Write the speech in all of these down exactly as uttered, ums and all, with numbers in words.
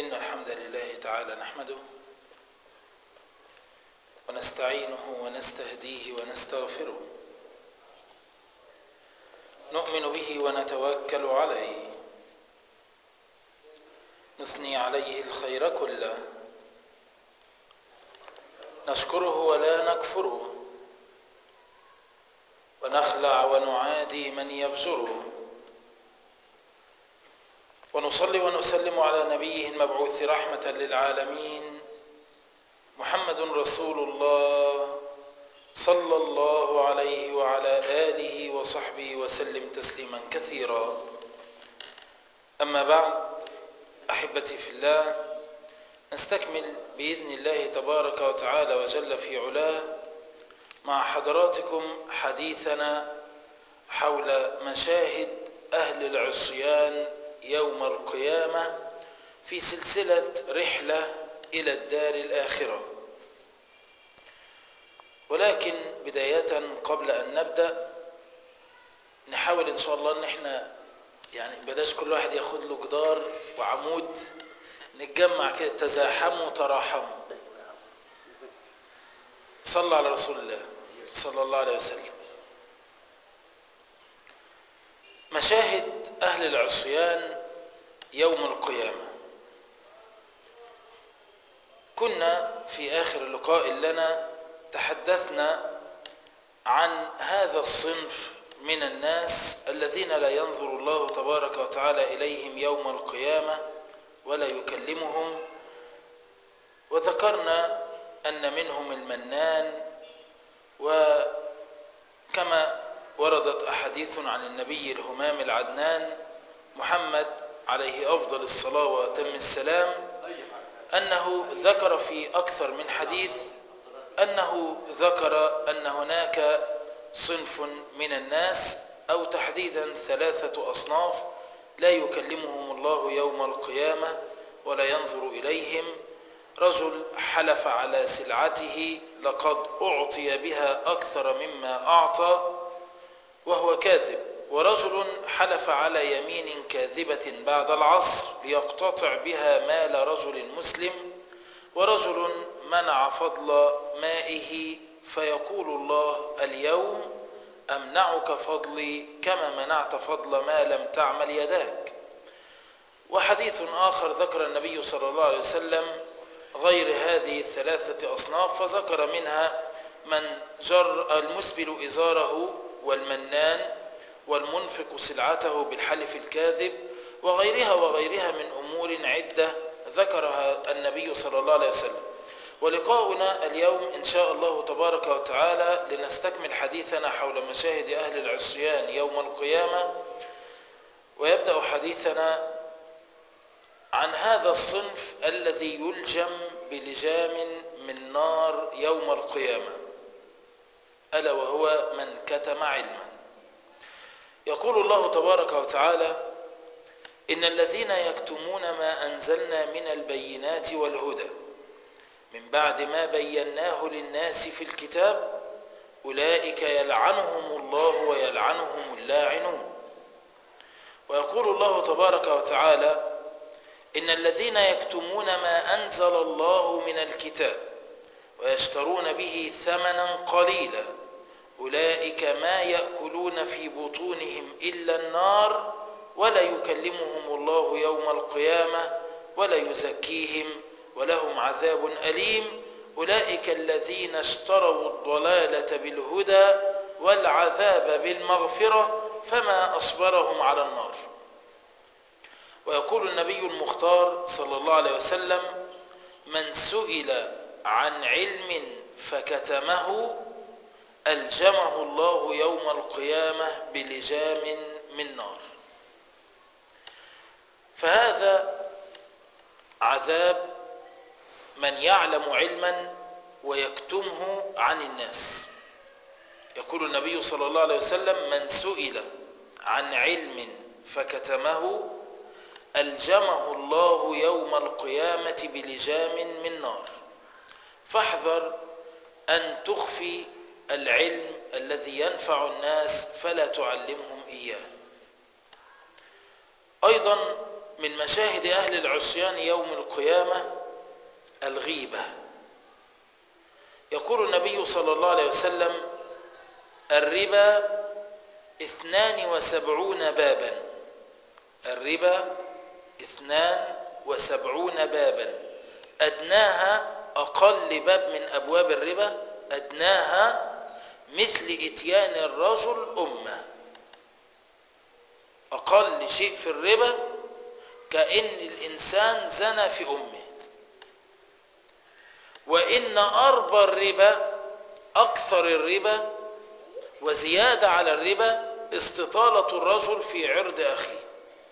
إن الحمد لله تعالى نحمده ونستعينه ونستهديه ونستغفره، نؤمن به ونتوكل عليه، نثني عليه الخير كله، نشكره ولا نكفره، ونخلع ونعادي من يفجره، ونصلي ونسلم على نبيه المبعوث رحمة للعالمين محمد رسول الله صلى الله عليه وعلى آله وصحبه وسلم تسليما كثيرا. أما بعد، أحبتي في الله، نستكمل بإذن الله تبارك وتعالى وجل في علاه مع حضراتكم حديثنا حول مشاهد أهل العصيان يوم القيامة في سلسلة رحلة إلى الدار الآخرة. ولكن بداية قبل أن نبدأ نحاول إن شاء الله إن احنا يعني بلاش كل واحد ياخد له جدار وعمود، نتجمع كده، تزاحموا تراحموا. صلى على رسول الله صلى الله عليه وسلم. مشاهد أهل العصيان يوم القيامة. كنا في آخر لقاء لنا تحدثنا عن هذا الصنف من الناس الذين لا ينظر الله تبارك وتعالى إليهم يوم القيامة ولا يكلمهم، وذكرنا أن منهم المنان، وكما وردت أحاديث عن النبي الهمام العدنان محمد عليه أفضل الصلاة وأتم السلام أنه ذكر في أكثر من حديث أنه ذكر أن هناك صنف من الناس أو تحديدا ثلاثة أصناف لا يكلمهم الله يوم القيامة ولا ينظر إليهم. رجل حلف على سلعته لقد أعطي بها أكثر مما أعطى وهو كاذب، ورجل حلف على يمين كاذبة بعد العصر ليقتطع بها مال رجل مسلم، ورجل منع فضل مائه فيقول الله اليوم أمنعك فضلي كما منعت فضل ما لم تعمل يداك. وحديث آخر ذكر النبي صلى الله عليه وسلم غير هذه الثلاثة أصناف، فذكر منها من جر المسبل إزاره، والمنان، والمنفق سلعته بالحلف الكاذب، وغيرها وغيرها من أمور عدة ذكرها النبي صلى الله عليه وسلم. ولقاؤنا اليوم إن شاء الله تبارك وتعالى لنستكمل حديثنا حول مشاهد أهل العصيان يوم القيامة، ويبدأ حديثنا عن هذا الصنف الذي يلجم بلجام من نار يوم القيامة، ألا وهو من كتم علما. يقول الله تبارك وتعالى: إن الذين يكتمون ما أنزلنا من البينات والهدى من بعد ما بيناه للناس في الكتاب أولئك يلعنهم الله ويلعنهم اللاعنون. ويقول الله تبارك وتعالى: إن الذين يكتمون ما أنزل الله من الكتاب ويشترون به ثمنا قليلا أولئك ما يأكلون في بطونهم إلا النار ولا يكلمهم الله يوم القيامة ولا يزكيهم ولهم عذاب أليم. أولئك الذين اشتروا الضلالة بالهدى والعذاب بالمغفرة فما أصبرهم على النار. ويقول النبي المختار صلى الله عليه وسلم: من سئل عن علم فكتمه ألجمه الله يوم القيامة بلجام من نار. فهذا عذاب من يعلم علما ويكتمه عن الناس. يقول النبي صلى الله عليه وسلم: من سئل عن علم فكتمه ألجمه الله يوم القيامة بلجام من نار. فاحذر أن تخفي العلم الذي ينفع الناس فلا تعلمهم إياه. أيضا من مشاهد أهل العصيان يوم القيامة الغيبة. يقول النبي صلى الله عليه وسلم: الربا اثنان وسبعون بابا. الربا اثنان وسبعون بابا، أدناها أقل باب من أبواب الربا، أدناها مثل إتيان الرجل أمه. أقل شيء في الربا كأن الإنسان زنى في أمه. وإن أربى الربا، أكثر الربا وزيادة على الربا، استطالة الرجل في عرض أخيه.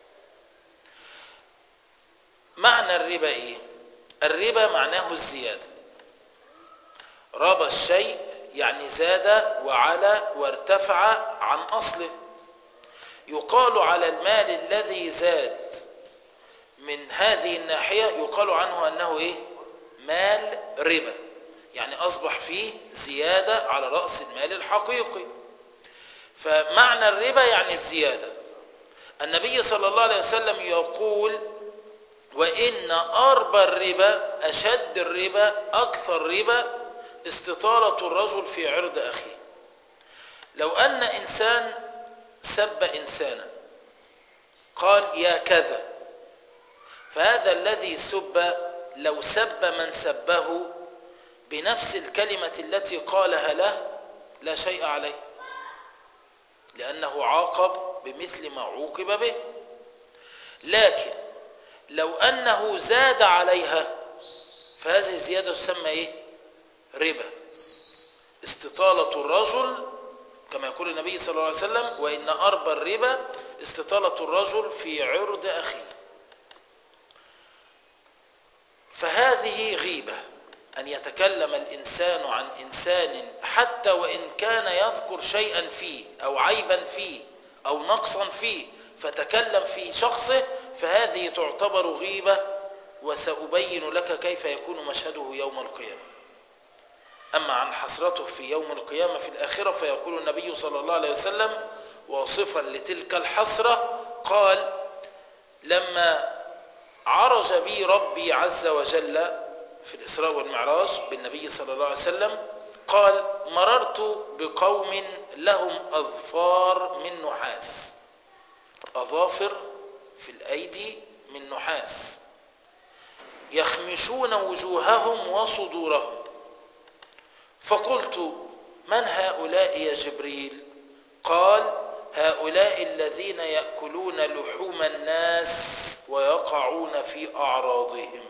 معنى الربا إيه؟ الربا معناه الزيادة. ربى الشيء يعني زاد وعلى وارتفع عن أصله. يقال على المال الذي زاد من هذه الناحية يقال عنه أنه إيه؟ مال ربا، يعني أصبح فيه زيادة على رأس المال الحقيقي. فمعنى الربا يعني الزيادة. النبي صلى الله عليه وسلم يقول: وإن أربى الربا، أشد الربا، أكثر ربا، استطالة الرجل في عرض أخيه. لو أن إنسان سب إنسانا، قال يا كذا، فهذا الذي سب لو سب من سبه بنفس الكلمة التي قالها له لا شيء عليه، لأنه عاقب بمثل ما عوقب به. لكن لو أنه زاد عليها فهذه الزيادة تسمى إيه؟ ربا. استطالة الرجل كما يقول النبي صلى الله عليه وسلم: وإن أربى الربا استطالة الرجل في عرض أخيه. فهذه غيبة، أن يتكلم الإنسان عن إنسان حتى وإن كان يذكر شيئا فيه أو عيبا فيه أو نقصا فيه، فتكلم في شخصه، فهذه تعتبر غيبة، وسأبين لك كيف يكون مشهده يوم القيامة. أما عن حسرته في يوم القيامة في الآخرة، فيقول النبي صلى الله عليه وسلم واصفا لتلك الحسرة، قال: لما عرج بي ربي عز وجل في الإسراء والمعراج بالنبي صلى الله عليه وسلم، قال: مررت بقوم لهم أظفار من نحاس، أظافر في الأيدي من نحاس، يخمشون وجوههم وصدورهم. فقلت: من هؤلاء يا جبريل؟ قال: هؤلاء الذين يأكلون لحوم الناس ويقعون في أعراضهم.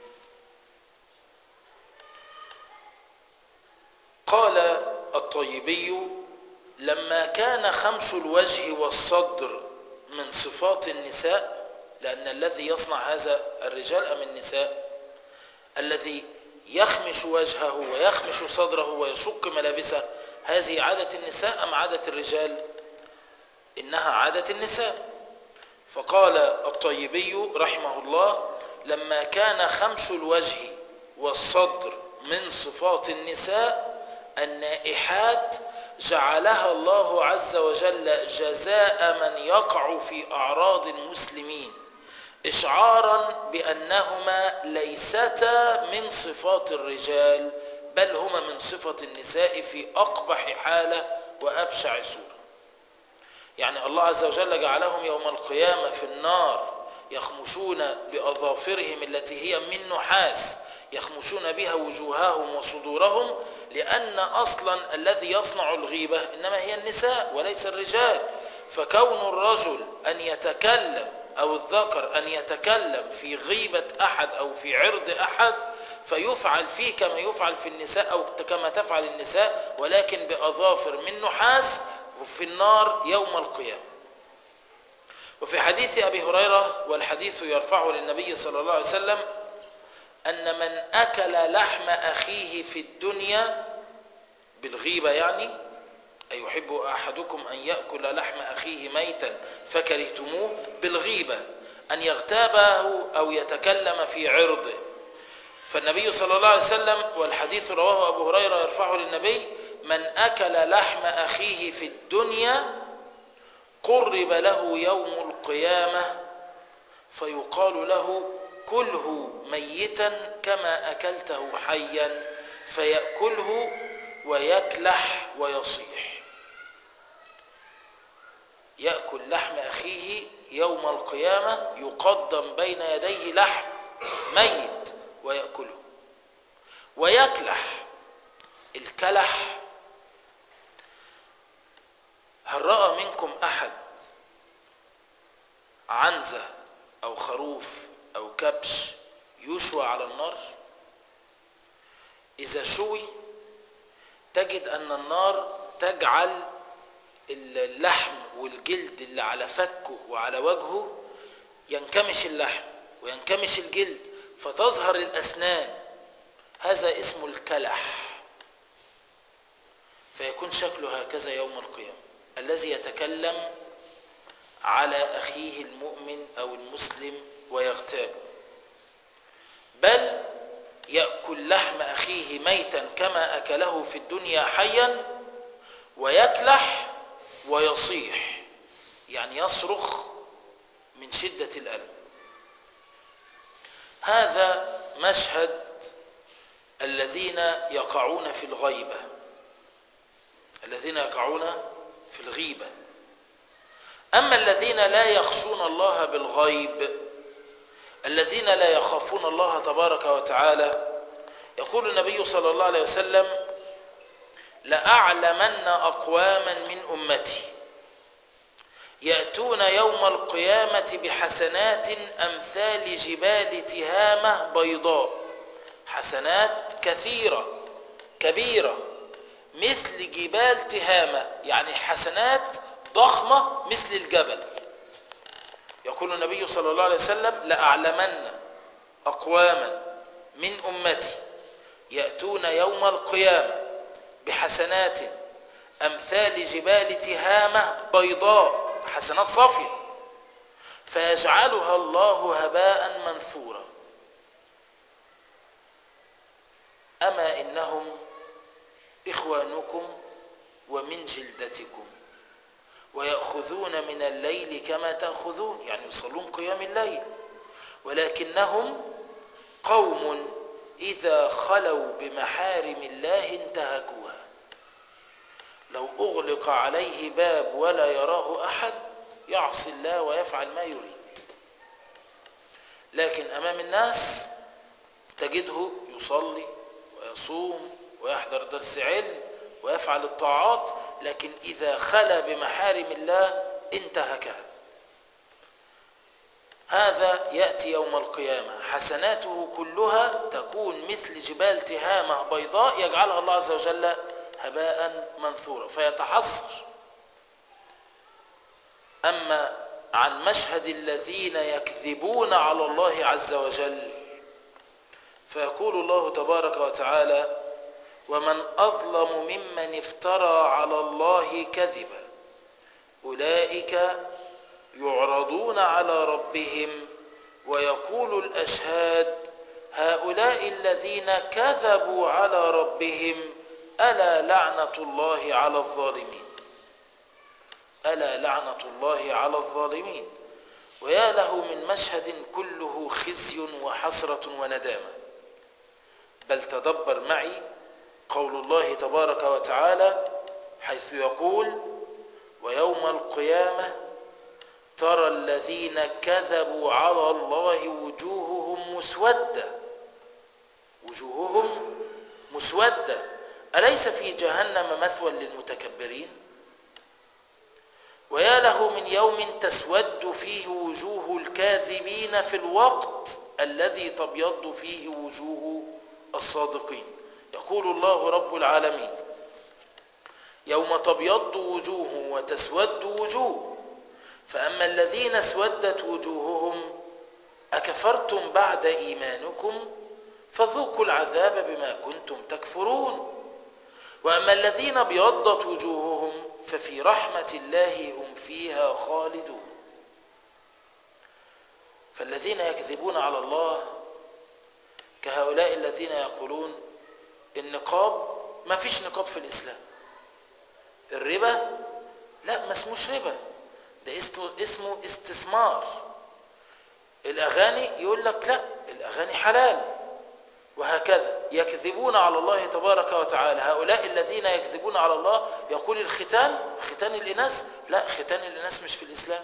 قال الطيبي: لما كان خمش الوجه والصدر من صفات النساء، لأن الذي يصنع هذا الرجال أم النساء؟ الذي يخمش وجهه ويخمش صدره ويشق ملابسه، هذه عادة النساء أم عادة الرجال؟ إنها عادة النساء. فقال الطيبي رحمه الله: لما كان خمش الوجه والصدر من صفات النساء النائحات، جعلها الله عز وجل جزاء من يقع في أعراض المسلمين، إشعارا بأنهما ليستا من صفات الرجال، بل هما من صفة النساء في أقبح حالة وأبشع صورة. يعني الله عز وجل جعلهم يوم القيامة في النار يخمشون بأظافرهم التي هي من نحاس، يخمشون بها وجوههم وصدورهم، لأن أصلا الذي يصنع الغيبة إنما هي النساء وليس الرجال. فكون الرجل أن يتكلم أو الذكر أن يتكلم في غيبة أحد أو في عرض أحد، فيفعل فيه كما يفعل في النساء أو كما تفعل النساء، ولكن بأظافر من نحاس وفي النار يوم القيامة. وفي حديث أبي هريرة، والحديث يرفعه للنبي صلى الله عليه وسلم، أن من أكل لحم أخيه في الدنيا بالغيبة، يعني أيحب أحدكم أن يأكل لحم أخيه ميتا فكرهتموه، بالغيبة أن يغتابه أو يتكلم في عرضه. فالنبي صلى الله عليه وسلم، والحديث رواه أبو هريرة يرفعه للنبي: من أكل لحم أخيه في الدنيا قرب له يوم القيامة فيقال له كله ميتا كما أكلته حيا، فيأكله ويكلح ويصيح. يأكل لحم أخيه يوم القيامة، يقدم بين يديه لحم ميت ويأكله ويكلح. الكلح، هل رأى منكم أحد عنزة أو خروف أو كبش يشوى على النار؟ إذا شوي تجد أن النار تجعل اللحم والجلد اللي على فكه وعلى وجهه ينكمش اللحم وينكمش الجلد فتظهر الأسنان، هذا اسمه الكلح، فيكون شكله هكذا يوم القيامة. الذي يتكلم على أخيه المؤمن أو المسلم ويغتابه، بل يأكل لحم أخيه ميتا كما أكله في الدنيا حيا، ويكلح ويصيح، يعني يصرخ من شدة الألم. هذا مشهد الذين يقعون في الغيبة، الذين يقعون في الغيبة. أما الذين لا يخشون الله بالغيب، الذين لا يخافون الله تبارك وتعالى، يقول النبي صلى الله عليه وسلم: لأعلمن أقواما من أمتي يأتون يوم القيامة بحسنات أمثال جبال تهامة بيضاء، حسنات كثيرة كبيرة مثل جبال تهامة، يعني حسنات ضخمة مثل الجبل. يقول النبي صلى الله عليه وسلم: لأعلمن أقواما من أمتي يأتون يوم القيامة بحسنات أمثال جبال تهامة بيضاء، حسنات صافية، فيجعلها الله هباء منثورا. أما إنهم إخوانكم ومن جلدتكم ويأخذون من الليل كما تأخذون، يعني يصلون قيام الليل، ولكنهم قوم إذا خلوا بمحارم الله انتهكوها. لو أغلق عليه باب ولا يراه أحد يعصي الله ويفعل ما يريد، لكن أمام الناس تجده يصلي ويصوم ويحضر درس علم ويفعل الطاعات، لكن إذا خلا بمحارم الله انتهكها. هذا يأتي يوم القيامة حسناته كلها تكون مثل جبال تهامة بيضاء يجعلها الله عز وجل هباء منثورا فيتحسر. أما عن مشهد الذين يكذبون على الله عز وجل، فيقول الله تبارك وتعالى: ومن أظلم ممن افترى على الله كذبا أولئك يعرضون على ربهم ويقول الأشهاد هؤلاء الذين كذبوا على ربهم ألا لعنة الله على الظالمين، ألا لعنة الله على الظالمين. ويا له من مشهد كله خزي وحسرة وندامة. بل تدبر معي قول الله تبارك وتعالى حيث يقول: ويوم القيامة ترى الذين كذبوا على الله وجوههم مسودة، وجوههم مسودة، أليس في جهنم مثوى للمتكبرين؟ ويا له من يوم تسود فيه وجوه الكاذبين في الوقت الذي تبيض فيه وجوه الصادقين. يقول الله رب العالمين: يوم تبيض وجوه وتسود وجوه، فأما الذين اسودت وجوههم أكفرتم بعد إيمانكم فذوقوا العذاب بما كنتم تكفرون، وأما الذين ابيضت وجوههم ففي رحمة الله هم فيها خالدون. فالذين يكذبون على الله كهؤلاء الذين يقولون النقاب، ما فيش نقاب في الإسلام، الربا لا ما اسموش ربا، ده اسمه استثمار، الأغاني يقول لك لا الأغاني حلال، وهكذا يكذبون على الله تبارك وتعالى. هؤلاء الذين يكذبون على الله يقول الختان ختان الإناث، لا ختان الإناث مش في الإسلام،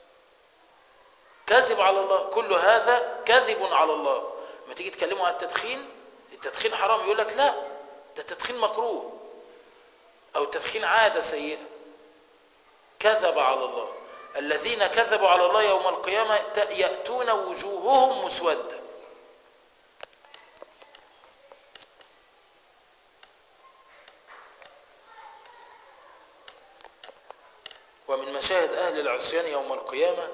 كذب على الله، كل هذا كذب على الله. ما تيجي تكلموا عن التدخين، التدخين حرام، يقول لك لا ده التدخين مكروه أو التدخين عادة سيئة، كذب على الله. الذين كذبوا على الله يوم القيامة يأتون وجوههم مسودة. ومن مشاهد أهل العصيان يوم القيامة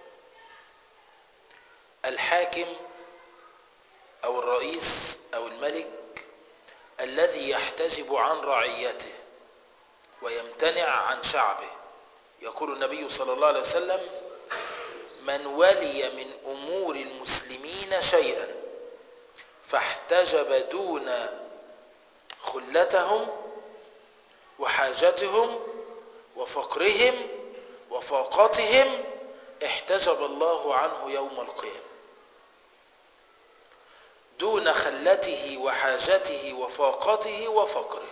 الحاكم أو الرئيس أو الملك الذي يحتجب عن رعيته ويمتنع عن شعبه. يقول النبي صلى الله عليه وسلم: من ولي من أمور المسلمين شيئا فاحتجب دون خلتهم وحاجتهم وفقرهم وفاقتهم احتجب الله عنه يوم القيامة. دون خلته وحاجته وفاقته وفقره.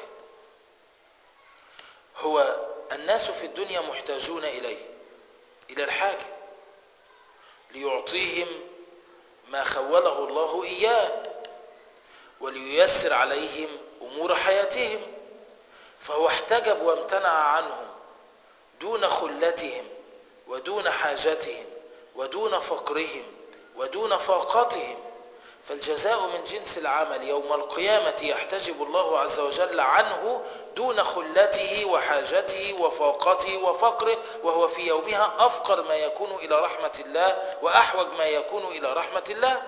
هو الناس في الدنيا محتاجون إليه، إلى الحاكم ليعطيهم ما خوله الله إياه ولييسر عليهم أمور حياتهم، فهو احتجب وامتنع عنهم دون خلتهم ودون حاجتهم ودون فقرهم ودون فاقتهم. فالجزاء من جنس العمل. يوم القيامة يحتجب الله عز وجل عنه دون خلته وحاجته وفاقته وفقره، وهو في يومها أفقر ما يكون إلى رحمة الله وأحوج ما يكون إلى رحمة الله.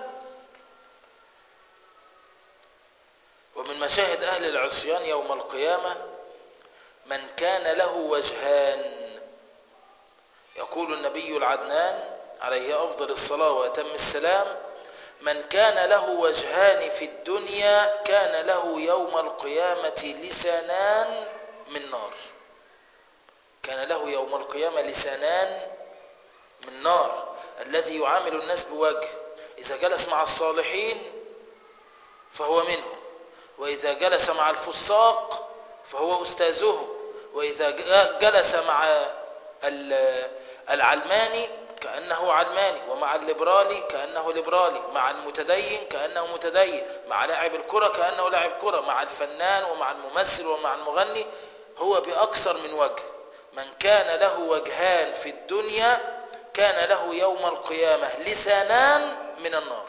ومن مشاهد أهل العصيان يوم القيامة من كان له وجهان. يقول النبي العدنان عليه أفضل الصلاة وأتم السلام: من كان له وجهان في الدنيا كان له يوم القيامة لسانان من نار. كان له يوم القيامة لسانان من نار. الذي يعامل الناس بوجه، إذا جلس مع الصالحين فهو منهم، وإذا جلس مع الفساق فهو أستاذهم، وإذا جلس مع العلماني كأنه علماني، ومع الليبرالي كأنه ليبرالي، مع المتدين كأنه متدين، مع لاعب الكرة كأنه لاعب كرة، مع الفنان ومع الممثل ومع المغني، هو بأكثر من وجه. من كان له وجهان في الدنيا كان له يوم القيامة لسانان من النار.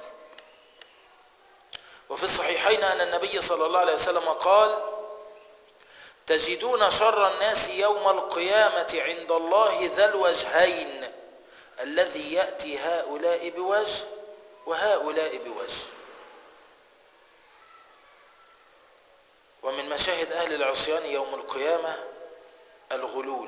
وفي الصحيحين أن النبي صلى الله عليه وسلم قال: تجدون شر الناس يوم القيامة عند الله ذا الوجهين الذي يأتي هؤلاء بوجه وهؤلاء بوجه. ومن مشاهد أهل العصيان يوم القيامة الغلول.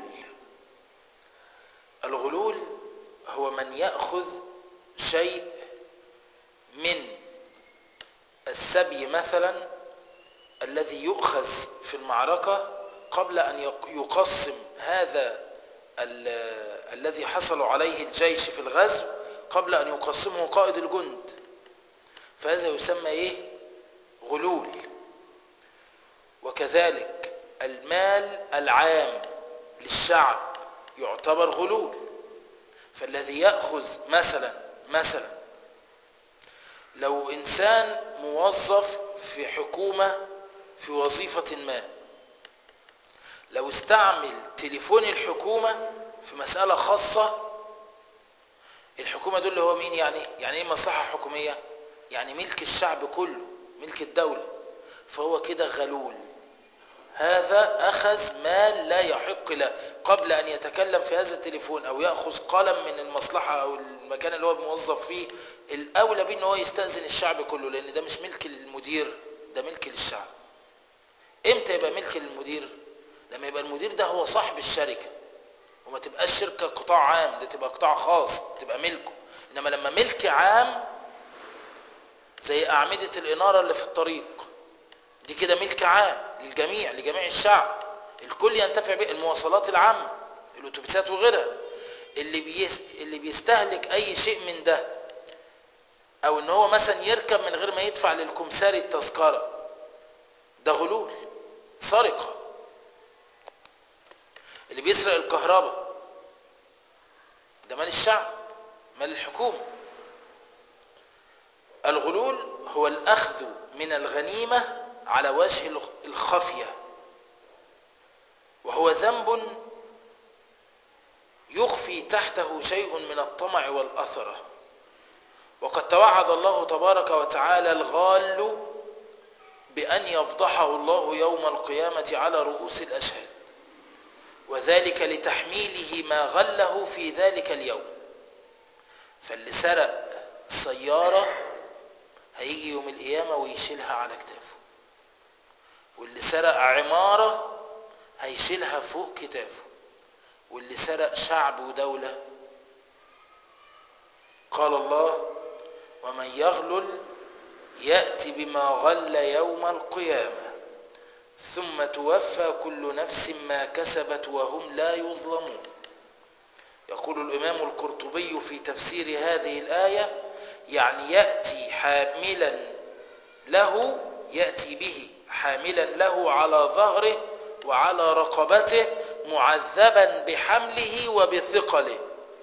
الغلول هو من يأخذ شيء من السبي مثلا الذي يؤخذ في المعركة قبل أن يقسم هذا الذي حصل عليه الجيش في الغزو، قبل أن يقسمه قائد الجند، فهذا يسمى إيه؟ غلول. وكذلك المال العام للشعب يعتبر غلول. فالذي يأخذ مثلا مثلا لو إنسان موظف في حكومة في وظيفة ما، لو استعمل تليفون الحكومة في مسألة خاصة، الحكومة دول اللي هو مين يعني؟ يعني ايه مصلحة حكومية؟ يعني ملك الشعب كله، ملك الدولة، فهو كده غلول. هذا أخذ مال لا يحق له قبل أن يتكلم في هذا التليفون أو يأخذ قلم من المصلحة أو المكان اللي هو موظف فيه. الأولى بأنه هو يستأذن الشعب كله، لأن ده مش ملك للمدير، ده ملك للشعب. امتى يبقى ملك للمدير؟ لما يبقى المدير ده هو صاحب الشركة، وما تبقاش شركة قطاع عام، ده تبقى قطاع خاص تبقى ملكه. إنما لما ملك عام زي أعمدة الإنارة اللي في الطريق دي كده ملك عام للجميع، لجميع الشعب، الكل ينتفع به. المواصلات العامة، الأتوبيسات وغيرها، اللي بيس اللي بيستهلك أي شيء من ده او ان هو مثلا يركب من غير ما يدفع للكمساري التذكرة، ده غلول، سرقة. اللي بيسرق الكهرباء ده مال الشعب، مال الحكومة. الغلول هو الأخذ من الغنيمة على وجه الخفية، وهو ذنب يخفي تحته شيء من الطمع والأثرة. وقد توعد الله تبارك وتعالى الغال بأن يفضحه الله يوم القيامة على رؤوس الأشهاد، وذلك لتحميله ما غله في ذلك اليوم. فاللي سرق سيارة هيجي يوم القيامة ويشيلها على كتافه، واللي سرق عمارة هيشيلها فوق كتافه، واللي سرق شعب ودولة قال الله: ومن يغلل يأتي بما غل يوم القيامة ثم توفى كل نفس ما كسبت وهم لا يظلمون. يقول الإمام القرطبي في تفسير هذه الآية: يعني يأتي حاملا له، يأتي به حاملا له على ظهره وعلى رقبته، معذبا بحمله وبثقله،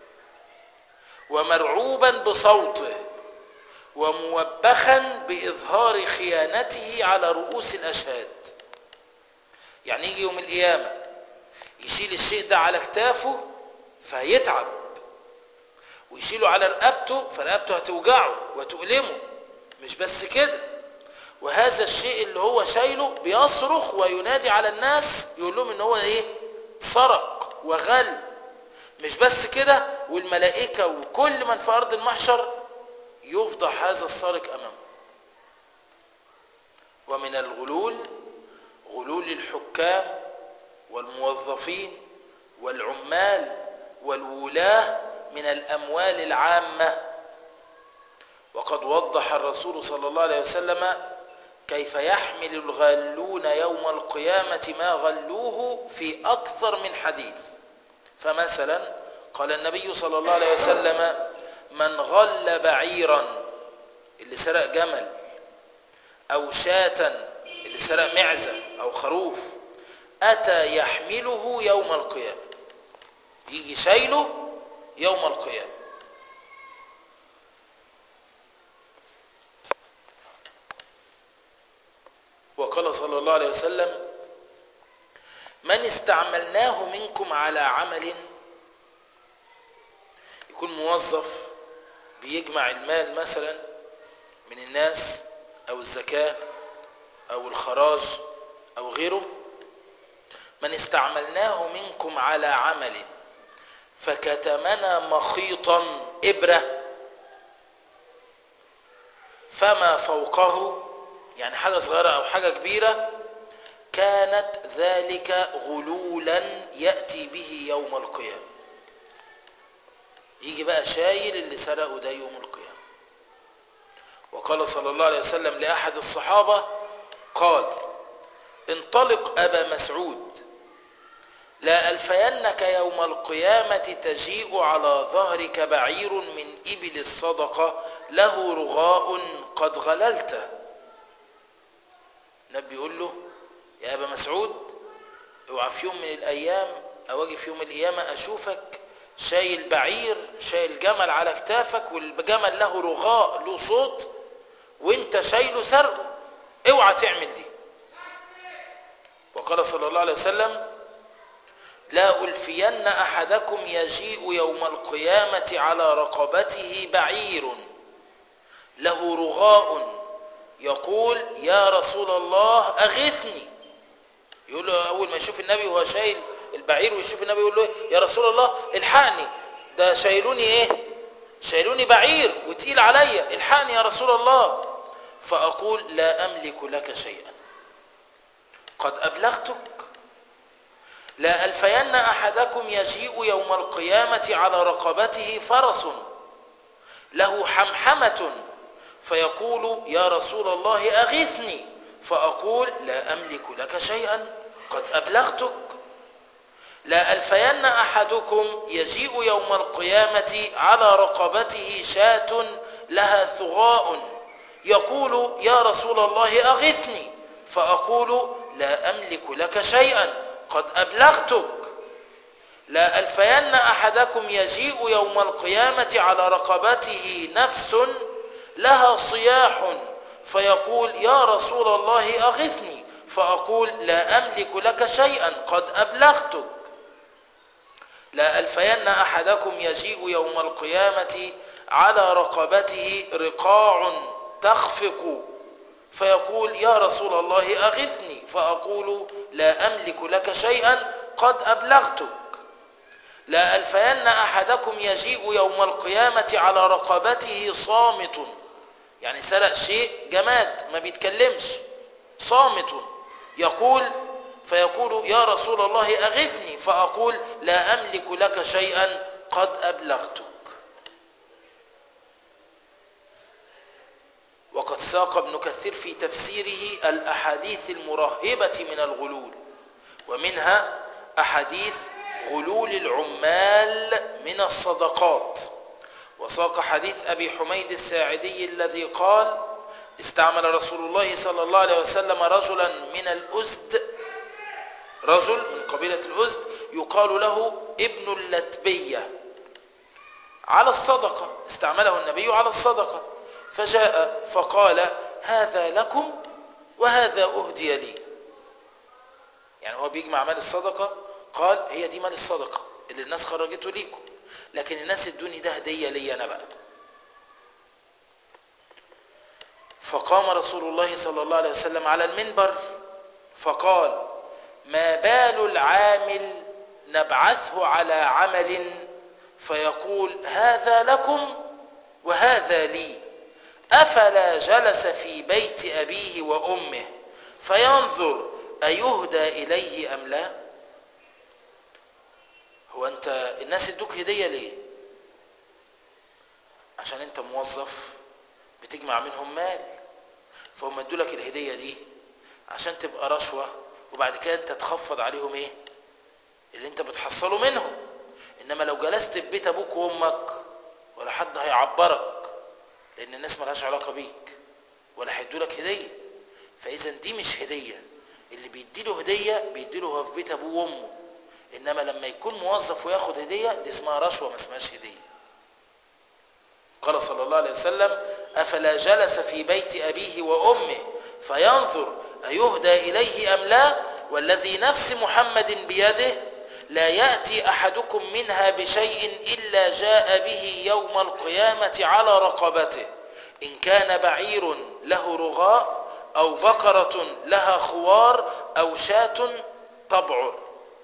ومرعوبا بصوته، وموبخا بإظهار خيانته على رؤوس الأشهاد. يعني يجي يوم القيامة يشيل الشيء ده على كتافه فهيتعب، ويشيله على رقبته فرقبته هتوجعه وتؤلمه. مش بس كده، وهذا الشيء اللي هو شايله بيصرخ وينادي على الناس يقول لهم ان هو ايه؟ سرق وغل. مش بس كده، والملائكة وكل من في أرض المحشر يفضح هذا السارق أمامه. ومن الغلول غلول الحكام والموظفين والعمال والولاة من الأموال العامة. وقد وضح الرسول صلى الله عليه وسلم كيف يحمل الغالون يوم القيامة ما غلوه في أكثر من حديث. فمثلا قال النبي صلى الله عليه وسلم: من غل بعيرا، اللي سرق جمل، أو شاة، اللي سرق معزة أو خروف، أتى يحمله يوم القيامة، يجي شايله يوم القيامة. وقال صلى الله عليه وسلم: من استعملناه منكم على عمل، يكون موظف بيجمع المال مثلا من الناس أو الزكاة أو الخراج أو غيره، من استعملناه منكم على عمل فكتمنا مخيطا إبرة فما فوقه، يعني حاجة صغيرة أو حاجة كبيرة، كانت ذلك غلولا يأتي به يوم القيامة. يجي بقى شايل اللي سرقه ده يوم القيامة. وقال صلى الله عليه وسلم لأحد الصحابة قال: انطلق أبا مسعود، لا ألفينك يوم القيامة تجيء على ظهرك بعير من إبل الصدقة له رغاء قد غللته. النبي يقول له: يا أبا مسعود، اوعى في يوم من الأيام أو أجي في يوم القيامة أشوفك شايل بعير، شايل جمل على كتافك، والجمل له رغاء، له صوت، وانت شايله سرقه، اوعى تعمل دي. وقال صلى الله عليه وسلم: لا ألفين أحدكم يجيء يوم القيامة على رقبته بعير له رغاء يقول: يا رسول الله أغثني. يقول له أول ما يشوف النبي وهو شايل البعير ويشوف النبي يقول له: يا رسول الله الحقني، ده شايلوني ايه؟ شايلوني بعير وتقيل عليا، الحقني يا رسول الله. فأقول: لا أملك لك شيئا، قد أبلغتك. لا ألفين أحدكم يجيء يوم القيامة على رقبته فرس له حمحمة فيقول: يا رسول الله أغثني. فأقول: لا أملك لك شيئا، قد أبلغتك. لا ألفين أحدكم يجيء يوم القيامة على رقبته شاة لها ثغاء يقول يا رسول الله أغثني، فأقول لا أملك لك شيئا قد أبلغتك. لا ألفين أحدكم يجيء يوم القيامة على رقبته نفس لها صياح فيقول يا رسول الله أغثني، فأقول لا أملك لك شيئا قد أبلغتك. لا ألفين أحدكم يجيء يوم القيامة على رقبته رقاع تخفق فيقول يا رسول الله أغثني، فأقول لا أملك لك شيئا قد أبلغتك. لا ألفين أحدكم يجيء يوم القيامة على رقبته صامت، يعني سرق شيء جماد ما بيتكلمش، صامت، يقول فيقول يا رسول الله أغثني، فأقول لا أملك لك شيئا قد أبلغتك. وقد ساق ابن كثير في تفسيره الأحاديث المرهبة من الغلول، ومنها أحاديث غلول العمال من الصدقات. وساق حديث أبي حميد الساعدي الذي قال استعمل رسول الله صلى الله عليه وسلم رجلا من الأزد، رجل من قبيلة الأزد يقال له ابن اللتبية، على الصدقة، استعمله النبي على الصدقة، فجاء فقال هذا لكم وهذا أهدي لي. يعني هو بيجمع مال الصدقة، قال هي دي مال الصدقة اللي الناس خرجته ليكم، لكن الناس ادوني ده هدية لي أنا بقى. فقام رسول الله صلى الله عليه وسلم على المنبر فقال ما بال العامل نبعثه على عمل فيقول هذا لكم وهذا لي، أفلا جلس في بيت أبيه وأمه فينظر أيهدى إليه أم لا؟ هو أنت الناس ادوك هدية ليه؟ عشان أنت موظف بتجمع منهم مال، فهم ادولك الهدية دي عشان تبقى رشوة، وبعد كده أنت تخفض عليهم إيه؟ اللي أنت بتحصله منهم. إنما لو جلست في بيت أبوك وأمك ولا حد هيعبرك، لأن الناس ملهاش علاقة بيك ولا هيدولك هدية. فإذا دي مش هدية، اللي بيديله هدية بيديله هو في بيت أبوه وأمه، إنما لما يكون موظف وياخد هدية دي اسمها رشوة، ما اسمهاش هدية. قال صلى الله عليه وسلم أفلا جلس في بيت أبيه وأمه فينظر أيهدى إليه أم لا؟ والذي نفس محمد بيده لا يأتي أحدكم منها بشيء إلا جاء به يوم القيامة على رقبته، إن كان بعير له رغاء أو بقرة لها خوار أو شاة تبعر.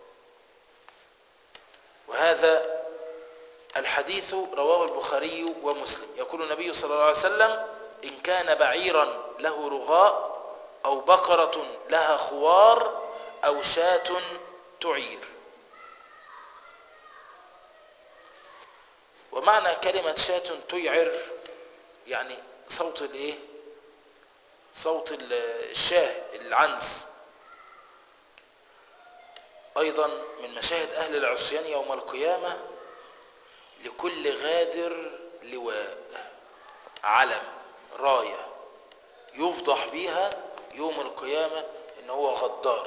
وهذا الحديث رواه البخاري ومسلم. يقول النبي صلى الله عليه وسلم إن كان بعيرا له رغاء أو بقرة لها خوار أو شاة تعير. ومعنى كلمة شاة تعير يعني صوت الايه؟ صوت الشاه، العنز. أيضا من مشاهد أهل العصيان يوم القيامة لكل غادر لواء، علم، راية يفضح بيها يوم القيامة إن هو غدار.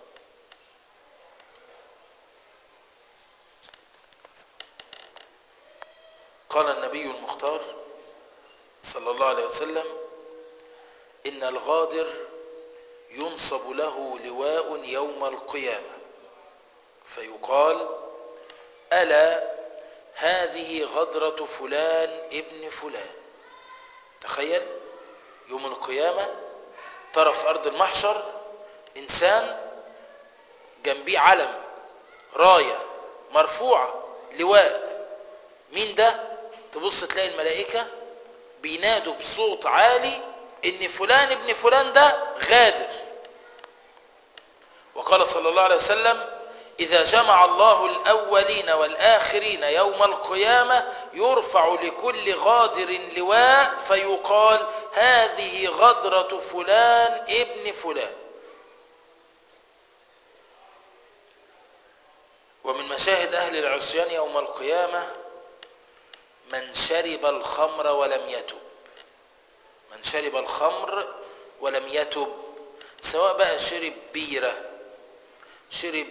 قال النبي المختار صلى الله عليه وسلم إن الغادر ينصب له لواء يوم القيامة فيقال ألا هذه غدرة فلان ابن فلان. تخيل يوم القيامة ترى في أرض المحشر إنسان جنبيه علم، راية مرفوعة، لواء. مين ده؟ تبص تلاقي الملائكة بينادوا بصوت عالي إن فلان ابن فلان ده غادر. وقال صلى الله عليه وسلم إذا جمع الله الأولين والآخرين يوم القيامة يرفع لكل غادر لواء فيقال هذه غدرة فلان ابن فلان. ومن مشاهد أهل العصيان يوم القيامة من شرب الخمر ولم يتب. من شرب الخمر ولم يتب، سواء بقى شرب بيرة، شرب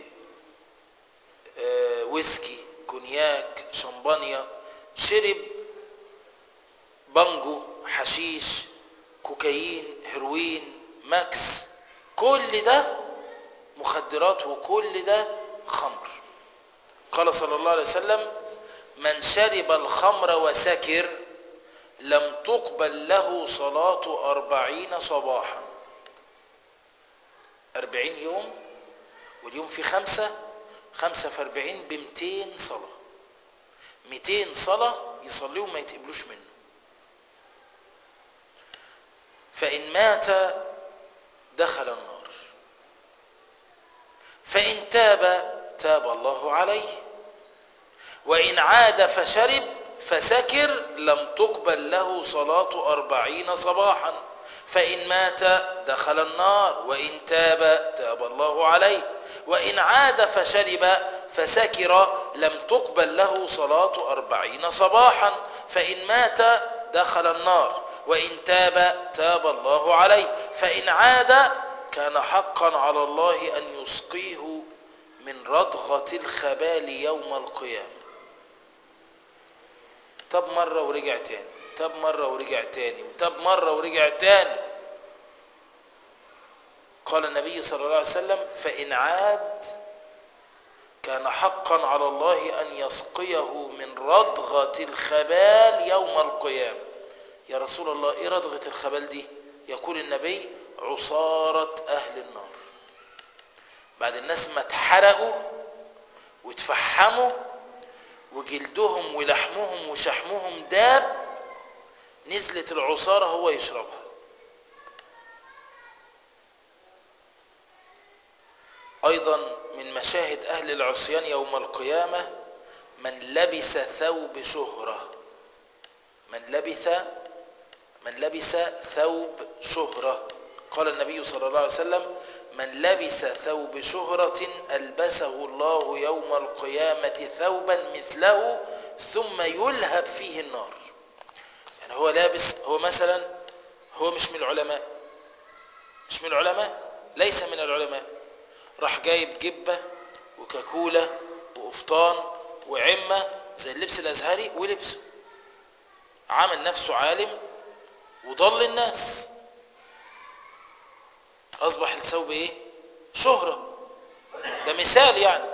آه ويسكي، كونياك، شمبانيا، شرب بانجو، حشيش، كوكايين، هيروين، ماكس، كل ده مخدرات وكل ده خمر. قال صلى الله عليه وسلم: من شرب الخمر وسكر لم تقبل له صلاة أربعين صباحا. أربعين يوم، واليوم في خمسة، خمسة في أربعين بمتين صلاة. مئتين صلاة يصليهم ما يتقبلوش منه. فإن مات دخل النار، فإن تاب تاب الله عليه، وإن عاد فشرب فسكر لم تقبل له صلاة أربعين صباحا. فإن مات دخل النار، وإن تاب تاب الله عليه، وإن عاد فشرب فسكر لم تقبل له صلاة أربعين صباحا. فإن مات دخل النار، وإن تاب تاب الله عليه، فإن عاد كان حقا على الله أن يسقيه من ردغة الخبال يوم القيامة. تاب مرة ورجع تاني، تاب مرة ورجع تاني، وتاب مرة ورجع تاني. قال النبي صلى الله عليه وسلم: فإن عاد كان حقا على الله أن يسقيه من ردغة الخبال يوم القيامة. يا رسول الله، إيه ردغة الخبال دي؟ يقول النبي: عصارة أهل النار. بعد الناس ما اتحرقوا واتفحموا وجلدهم ولحمهم وشحمهم داب، نزلت العصارة هو يشربها. أيضا من مشاهد أهل العصيان يوم القيامة من لبس ثوب شهرة. من لبث من لبس ثوب شهرة. قال النبي صلى الله عليه وسلم: من لبس ثوب شهرة ألبسه الله يوم القيامة ثوبا مثله ثم يلهب فيه النار. يعني هو لابس، هو مثلا هو مش من العلماء، مش من العلماء، ليس من العلماء، راح جايب جبة وكاكولة وقفطان وعمة زي اللبس الأزهري ولبسه، عمل نفسه عالم وضل الناس، أصبح الثوب إيه؟ شهرة. ده مثال يعني.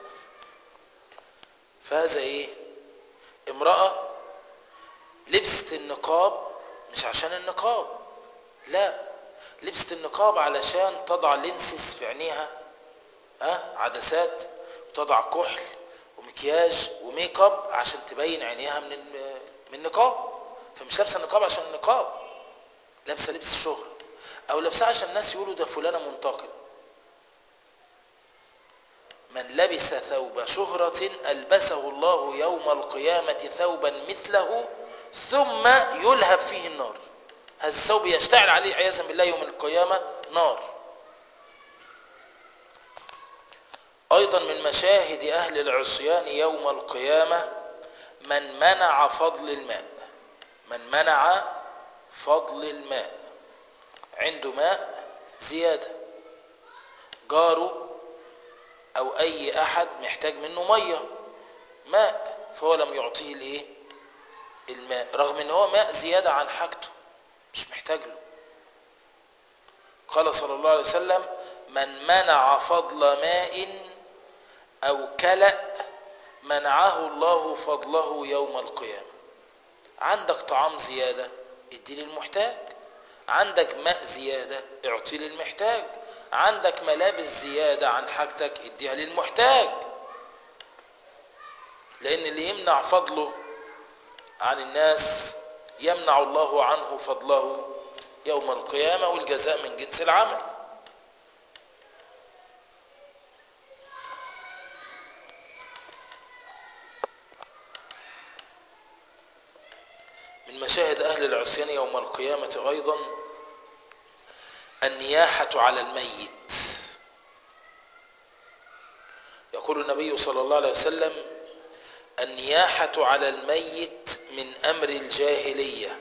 فهذا إيه؟ امرأة لبست النقاب مش عشان النقاب، لا، لبست النقاب علشان تضع لينسز في عينيها، ها، عدسات، وتضع كحل ومكياج وميك اب عشان تبين عينيها من من النقاب. فمش لابسه النقاب عشان النقاب، لابسه لبس شهرة، او لابسه عشان الناس يقولوا ده فلانه منتقد. من لبس ثوب شهرة ألبسه الله يوم القيامة ثوبا مثله ثم يلهب فيه النار. هذا الثوب يشتعل عليه عياذا بالله يوم القيامة نار. أيضا من مشاهد أهل العصيان يوم القيامة من منع فضل الماء. من منع فضل الماء، عنده ماء زيادة، جاره أو أي أحد محتاج منه مية ماء، فهو لم يعطيه الإيه؟ الماء، رغم أنه هو ماء زيادة عن حاجته مش محتاج له. قال صلى الله عليه وسلم: من منع فضل ماء أو كلأ منعه الله فضله يوم القيامة. عندك طعام زيادة ادي للمحتاج، عندك ماء زيادة اعطي للمحتاج، عندك ملابس زيادة عن حاجتك اديها للمحتاج. لأن اللي يمنع فضله عن الناس يمنع الله عنه فضله يوم القيامة، والجزاء من جنس العمل. من مشاهد أهل العصيان يوم القيامة أيضا النياحة على الميت. يقول النبي صلى الله عليه وسلم: النياحة على الميت من أمر الجاهلية.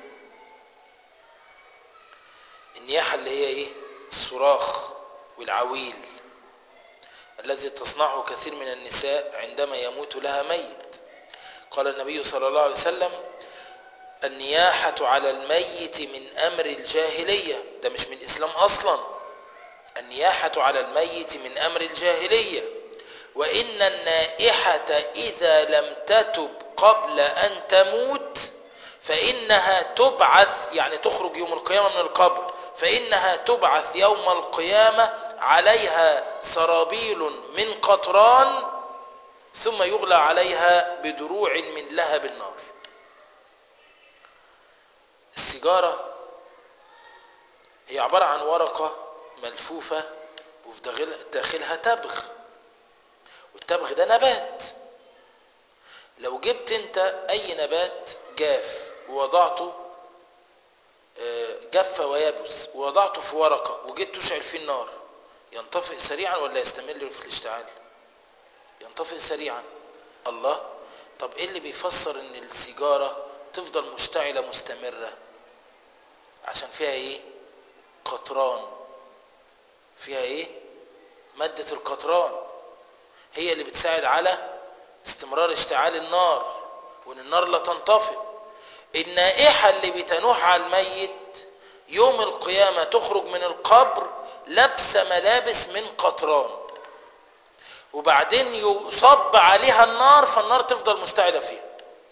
النياحة اللي هي إيه؟ الصراخ والعويل الذي تصنعه كثير من النساء عندما يموت لها ميت. قال النبي صلى الله عليه وسلم: النياحة على الميت من أمر الجاهلية. ده مش من الإسلام أصلا. النياحة على الميت من أمر الجاهلية، وإن النائحة إذا لم تتب قبل أن تموت فإنها تبعث، يعني تخرج يوم القيامة من القبر، فإنها تبعث يوم القيامة عليها سرابيل من قطران ثم يغلى عليها بدروع من لهب النار. السيجارة هي عبارة عن ورقة ملفوفة وفي داخلها تبغ، والتبغ ده نبات. لو جبت انت اي نبات جاف ووضعته جف ويبس ووضعته في ورقة وجيت تشعل فيه النار، ينطفئ سريعا ولا يستمر في الاشتعال؟ ينطفئ سريعا. الله، طب ايه اللي بيفسر ان السيجارة تفضل مشتعلة مستمرة؟ عشان فيها ايه؟ قطران. فيها ايه؟ مادة القطران هي اللي بتساعد على استمرار اشتعال النار وان النار لا تنطفئ. النائحة اللي بتنوح على الميت يوم القيامة تخرج من القبر لابسة ملابس من قطران، وبعدين يصب عليها النار فالنار تفضل مشتعلة فيها.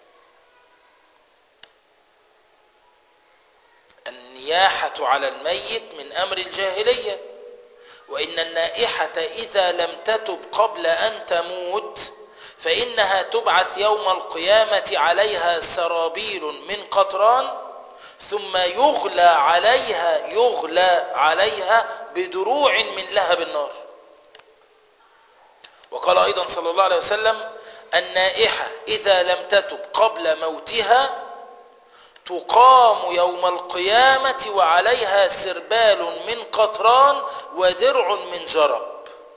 النياحة على الميت من أمر الجاهلية، وإن النائحة إذا لم تتب قبل أن تموت فإنها تبعث يوم القيامة عليها سرابيل من قطران ثم يغلى عليها يغلى عليها بدروع من لهب النار. وقال أيضا صلى الله عليه وسلم: النائحة إذا لم تتب قبل موتها تقام يوم القيامة وعليها سربال من قطران ودرع من جرب.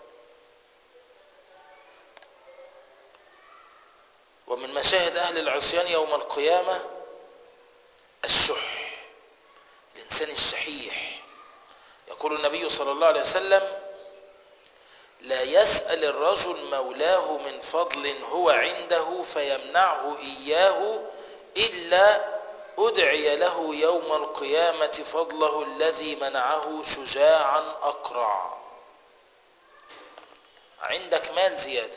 ومن مشاهد أهل العصيان يوم القيامة الشح، الإنسان الشحيح. يقول النبي صلى الله عليه وسلم: لا يسأل الرجل مولاه من فضل هو عنده فيمنعه إياه إلا أدعي له يوم القيامة فضله الذي منعه شجاعا أقرع. عندك مال زيادة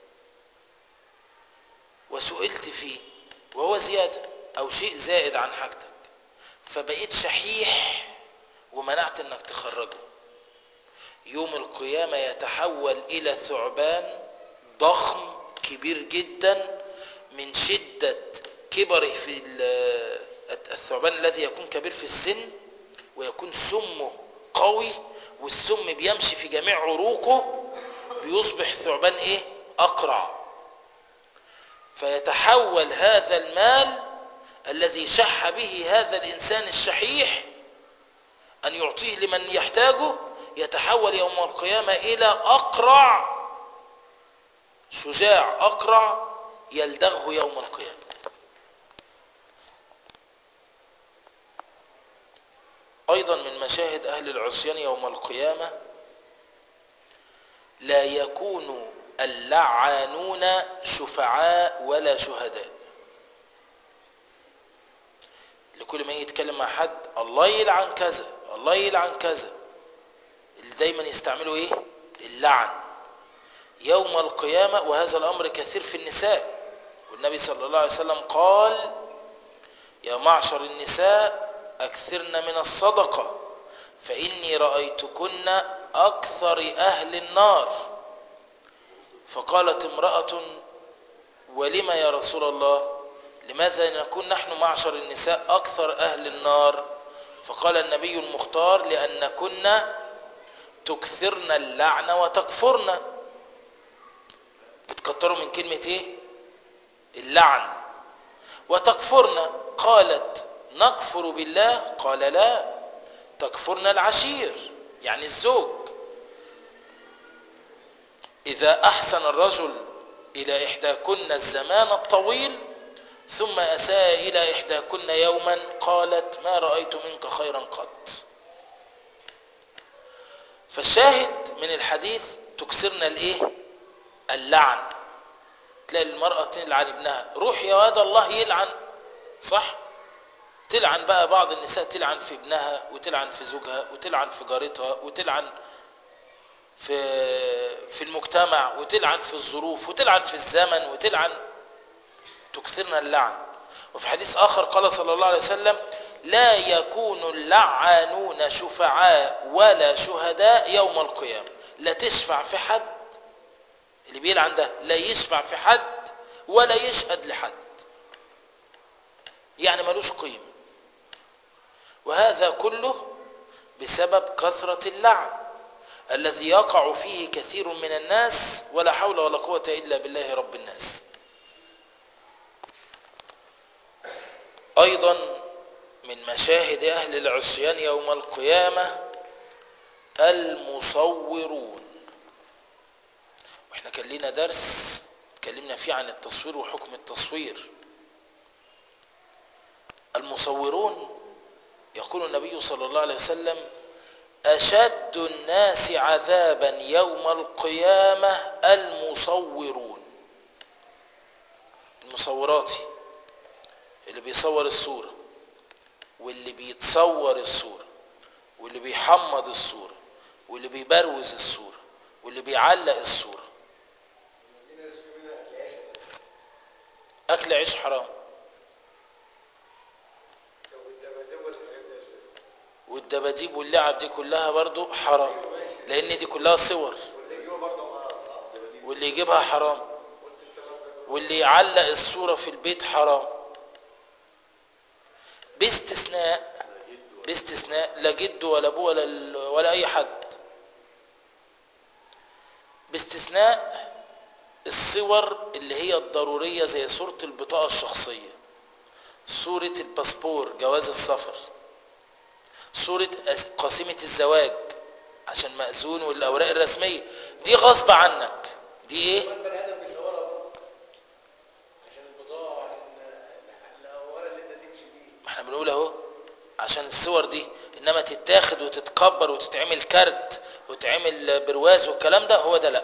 وسئلت فيه وهو زيادة أو شيء زائد عن حاجتك، فبقيت شحيح ومنعت انك تخرجه، يوم القيامة يتحول إلى ثعبان ضخم كبير جدا من شدة كبره في الثعبان الذي يكون كبير في السن ويكون سمه قوي والسم بيمشي في جميع عروقه، بيصبح ثعبان ايه؟ أقرع. فيتحول هذا المال الذي شح به هذا الإنسان الشحيح أن يعطيه لمن يحتاجه، يتحول يوم القيامة إلى أقرع شجاع أقرع يلدغه يوم القيامة. أيضا من مشاهد أهل العصيان يوم القيامة لا يكون اللعانون شفعاء ولا شهداء. لكل ما يتكلم مع حد الله يلعن كذا الله يلعن كذا، اللي دايما يستعملوا ايه؟ اللعن يوم القيامة. وهذا الأمر كثير في النساء، والنبي صلى الله عليه وسلم قال: يا معشر النساء أكثرن من الصدقة فإني رأيتكن أكثر أهل النار. فقالت امرأة: ولما يا رسول الله؟ لماذا نكون نحن معشر النساء أكثر أهل النار؟ فقال النبي المختار: لأنكن تكثرن اللعن وتكفرن. بتكتروا من كلمة ايه؟ اللعن. وتكفرن. قالت: نكفر بالله؟ قال: لا، تكفرن العشير يعني الزوج. إذا أحسن الرجل إلى إحداكن الزمان الطويل ثم أساء إلى إحداكن يوما قالت ما رأيت منك خيرا قط. فالشاهد من الحديث تكسرنا الإيه؟ اللعن. تلاقي المرأة تلعن ابنها، روح يا واد الله يلعن، صح؟ تلعن بقى بعض النساء تلعن في ابنها وتلعن في زوجها وتلعن في جارتها وتلعن في في المجتمع وتلعن في الظروف وتلعن في الزمن وتلعن، تكثرنا اللعن. وفي حديث آخر قال صلى الله عليه وسلم لا يكون اللعانون شفعاء ولا شهداء يوم القيامة. لا تشفع في حد، اللي بيلعن ده لا يشفع في حد ولا يشهد لحد، يعني ملوش قيمة. وهذا كله بسبب كثرة اللعن الذي يقع فيه كثير من الناس، ولا حول ولا قوة إلا بالله رب الناس. أيضا من مشاهد أهل العصيان يوم القيامة المصورون. واحنا كان لنا درس اتكلمنا فيه عن التصوير وحكم التصوير. المصورون يقول النبي صلى الله عليه وسلم أشد الناس عذابا يوم القيامة المصورون. المصوراتي اللي بيصور الصورة واللي بيتصور الصورة واللي بيحمض الصورة واللي بيبروز الصورة واللي بيعلق الصورة. أكل عيش حرام، والدباديب واللعب دي كلها برضو حرام، لأن دي كلها صور، واللي يجيبها حرام، واللي يعلق الصورة في البيت حرام، باستثناء باستثناء لا جد ولا ابوه ولا ولا اي حد، باستثناء الصور اللي هي الضرورية زي صورة البطاقة الشخصية، صورة الباسبور جواز السفر، صورة قسيمة الزواج عشان مأذون والأوراق الرسمية، دي غصب عنك. دي ايه؟ ما احنا بنقول اهو عشان الصور دي، انما تتاخد وتتكبر وتتعمل كارت وتعمل برواز والكلام ده، هو ده لا.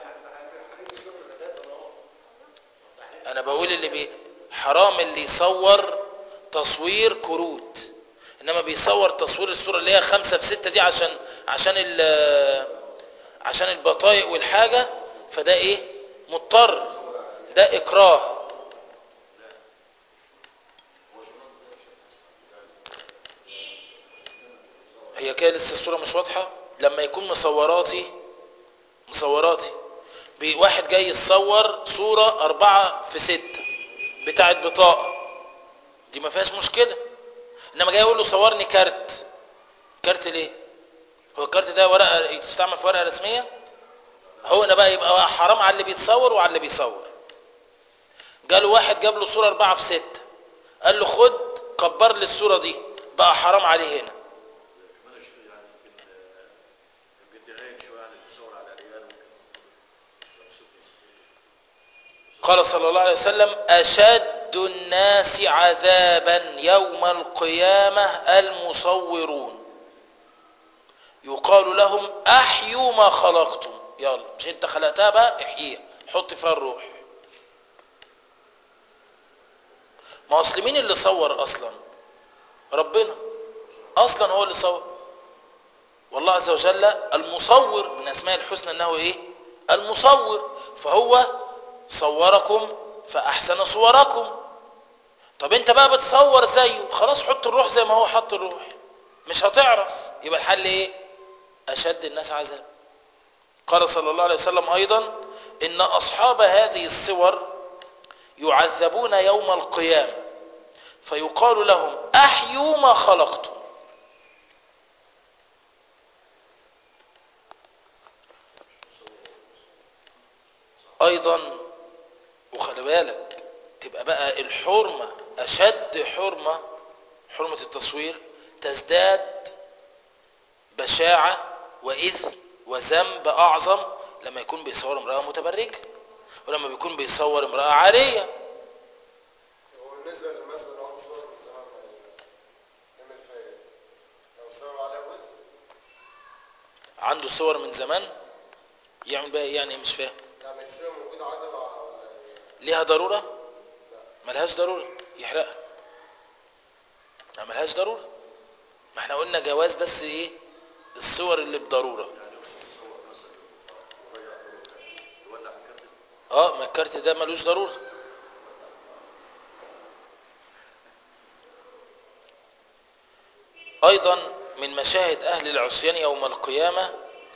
انا بقول اللي بي حرام اللي يصور تصوير كروت، انما بيصور تصوير الصورة اللي هي خمسة في ستة دي عشان عشان عشان البطايق والحاجة، فده ايه؟ مضطر، ده اكراه. هي كده لسه الصورة مش واضحة. لما يكون مصوراتي مصوراتي واحد جاي يصور صورة أربعة في ستة بتاعت بطاقة، دي ما فيهاش مشكلة. إنما جاي يقول له صورني كارت، كارت ليه؟ هو الكارت ده ورقة يستعمل في ورقة رسمية؟ هو أنا بقى يبقى حرام على اللي بيتصور وعلى اللي بيصور. قالوا واحد جاب له صورة أربعة في ستة، قال له خد كبر لي الصورة دي، بقى حرام عليه هنا. قال صلى الله عليه وسلم أشد الناس عذابا يوم القيامة المصورون، يقال لهم أحيوا ما خلقتم، يلا مش انت خلقتها بقى احييها، حط فيها الروح. ما اصل مين اللي صور اصلا؟ ربنا اصلا هو اللي صور. والله عز وجل المصور من اسماء الحسنى انه ايه؟ المصور. فهو صوركم فاحسن صوركم. طب انت بقى بتصور زيه، خلاص حط الروح زي ما هو حط الروح، مش هتعرف، يبقى الحل ايه؟ اشد الناس عذاب. قال صلى الله عليه وسلم ايضا ان اصحاب هذه الصور يعذبون يوم القيامة فيقال لهم احيوا ما خلقتم. ايضا وخلي بالك تبقى بقى الحرمة اشد حرمة، حرمة التصوير تزداد بشاعة واثم وذنب اعظم لما يكون بيصور امرأة متبرجة. ولما بيكون بيصور امرأة عارية. هو بالنسبة للمثل اللي عنده صور من زمان يعمل فيها ايه؟ لو صور عليها جزء؟ عنده صور من زمان يعمل بقى ايه يعني؟ مش فاهم. يعني يسيبها موجودة عادي ولا ايه؟ ليها ضرورة؟ لا ملهاش ضرورة يحرقها. ما ملهاش ضرورة. ما احنا قلنا جواز بس ايه؟ الصور اللي بضرورة. اه ما الكارت ده ملوش ضرورة. ايضا من مشاهد اهل العصيان يوم القيامة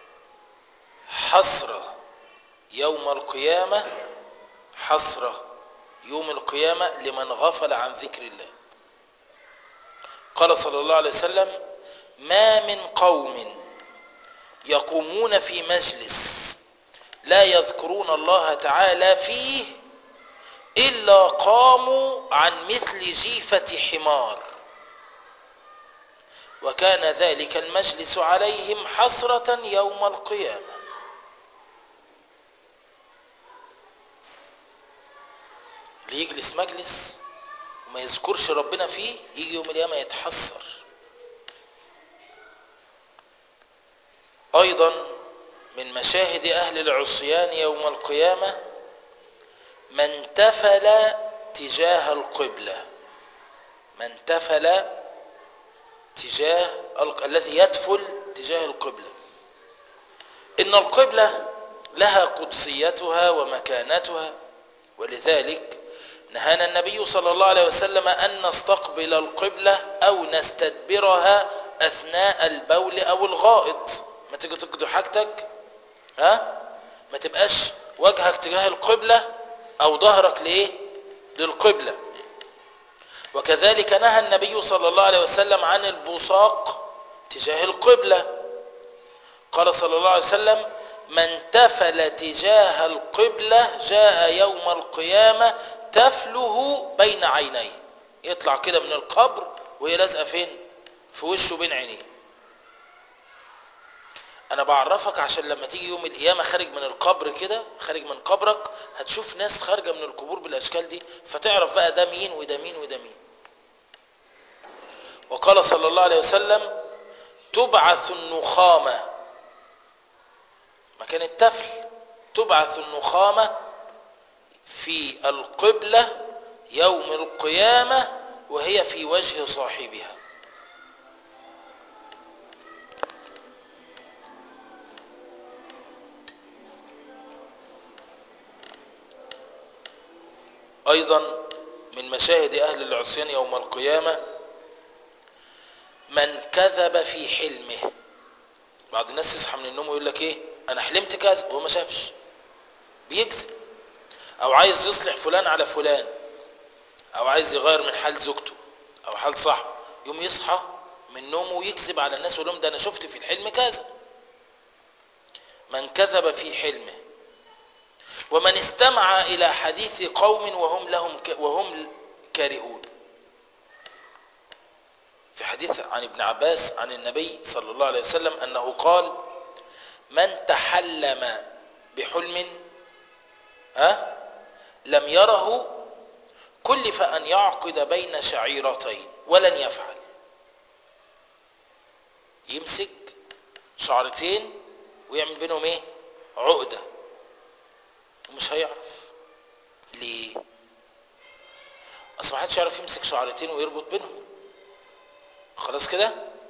حسرة يوم القيامة حسرة يوم القيامة لمن غفل عن ذكر الله. قال صلى الله عليه وسلم: ما من قوم يقومون في مجلس لا يذكرون الله تعالى فيه إلا قاموا عن مثل جيفة حمار، وكان ذلك المجلس عليهم حسرة يوم القيامة. اللي يجلس مجلس وما يذكرش ربنا فيه يجي يوم القيامة يتحسر. أيضا من مشاهد أهل العصيان يوم القيامة من تفل تجاه القبلة. من تفل تجاه ال... الذي يتفل تجاه القبلة. إن القبلة لها قدسيتها ومكانتها، ولذلك نهانا النبي صلى الله عليه وسلم أن نستقبل القبلة أو نستدبرها أثناء البول أو الغائط. ما تيجي تقضي حاجتك ها ما تبقاش وجهك تجاه القبلة أو ظهرك ليه للقبلة. وكذلك نهى النبي صلى الله عليه وسلم عن البصاق تجاه القبلة. قال صلى الله عليه وسلم: من تفل تجاه القبلة جاء يوم القيامة تفله بين عينيه. يطلع كده من القبر وهي لازقة فين؟ في وشه بين عينيه. انا بعرفك عشان لما تيجي يوم القيامة خارج من القبر كده، خارج من قبرك هتشوف ناس خارجة من القبور بالاشكال دي، فتعرف بقى ده مين وده مين وده مين. وقال صلى الله عليه وسلم: تبعث النخامة مكان التفل، تبعث النخامة في القبلة يوم القيامة وهي في وجه صاحبها. أيضا من مشاهد أهل العصيان يوم القيامة من كذب في حلمه. بعض الناس يصحى من النوم ويقول لك ايه؟ انا حلمت كذا وهو ما شافش، بيكذب. او عايز يصلح فلان على فلان، او عايز يغير من حال زوجته او حال صاحبه، يوم يصحى من نومه ويكذب على الناس ويقول لهم ده انا شفت في الحلم كذا. من كذب في حلمه. ومن استمع الى حديث قوم وهم لهم ك... وهم كارهون. في حديث عن ابن عباس عن النبي صلى الله عليه وسلم انه قال: من تحلم بحلم ها لم يره كلف ان يعقد بين شعيرتين ولن يفعل. يمسك شعرتين ويعمل بينهم ايه؟ عقدة، ومش هيعرف. ليه؟ اصل ما حدش يعرف يمسك شعرتين ويربط بينهم، خلاص كده.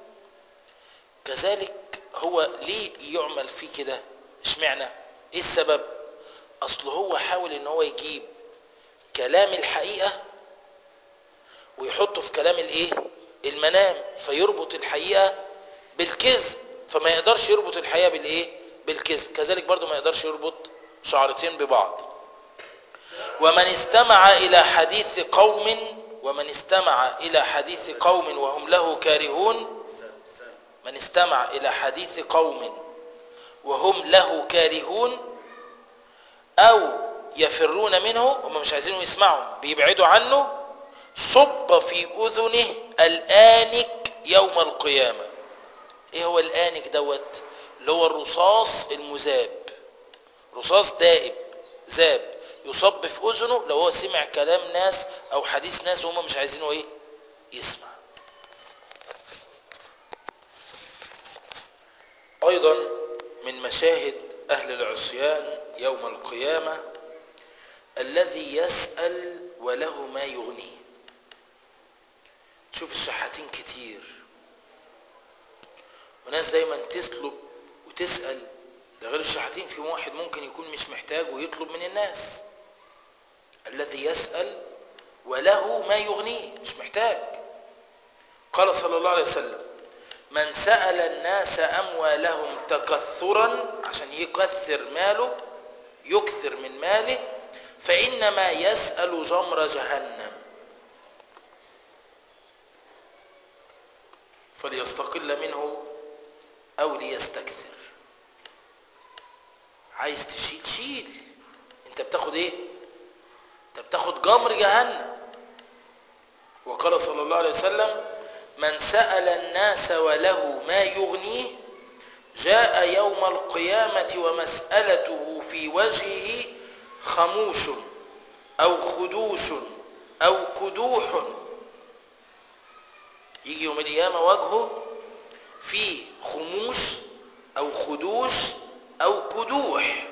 كذلك هو ليه يعمل فيه كده؟ اشمعنى؟ ايه السبب؟ اصل هو حاول ان هو يجيب كلام الحقيقة ويحطه في كلام الايه؟ المنام، فيربط الحقيقة بالكذب، فما يقدرش يربط الحقيقة بالايه؟ بالكذب. كذلك برضو ما يقدرش يربط شعرتين ببعض. ومن استمع الى حديث قوم ومن استمع الى حديث قوم وهم له كارهون من استمع الى حديث قوم وهم له كارهون او يفرون منه، هم مش عايزينه يسمعوا بيبعدوا عنه، صب في اذنه الآنك يوم القيامة. ايه هو الآنك دوت؟ اللي هو الرصاص المذاب، رصاص دائب ذاب، يصب في أذنه لو هو سمع كلام ناس أو حديث ناس وهم مش عايزينه إيه يسمع. أيضا من مشاهد أهل العصيان يوم القيامة الذي يسأل وله ما يغنيه. تشوف الشحاتين كتير وناس دايما تسلب وتسأل. ده غير الشحاتين في واحد ممكن يكون مش محتاج ويطلب من الناس. الذي يسأل وله ما يغنيه مش محتاج. قال صلى الله عليه وسلم: من سأل الناس أموالهم تكثرا، عشان يكثر ماله يكثر من ماله، فإنما يسأل جمر جهنم فليستقل منه أو ليستكثر. عايز تشيل شيل، انت بتاخد ايه؟ انت بتاخد جمر جهنم. وقال صلى الله عليه وسلم: من سأل الناس وله ما يغنيه جاء يوم القيامة ومسألته في وجهه خموش أو خدوش أو كدوح. يجي يوم القيامة وجهه فيه خموش أو خدوش أو كدوح.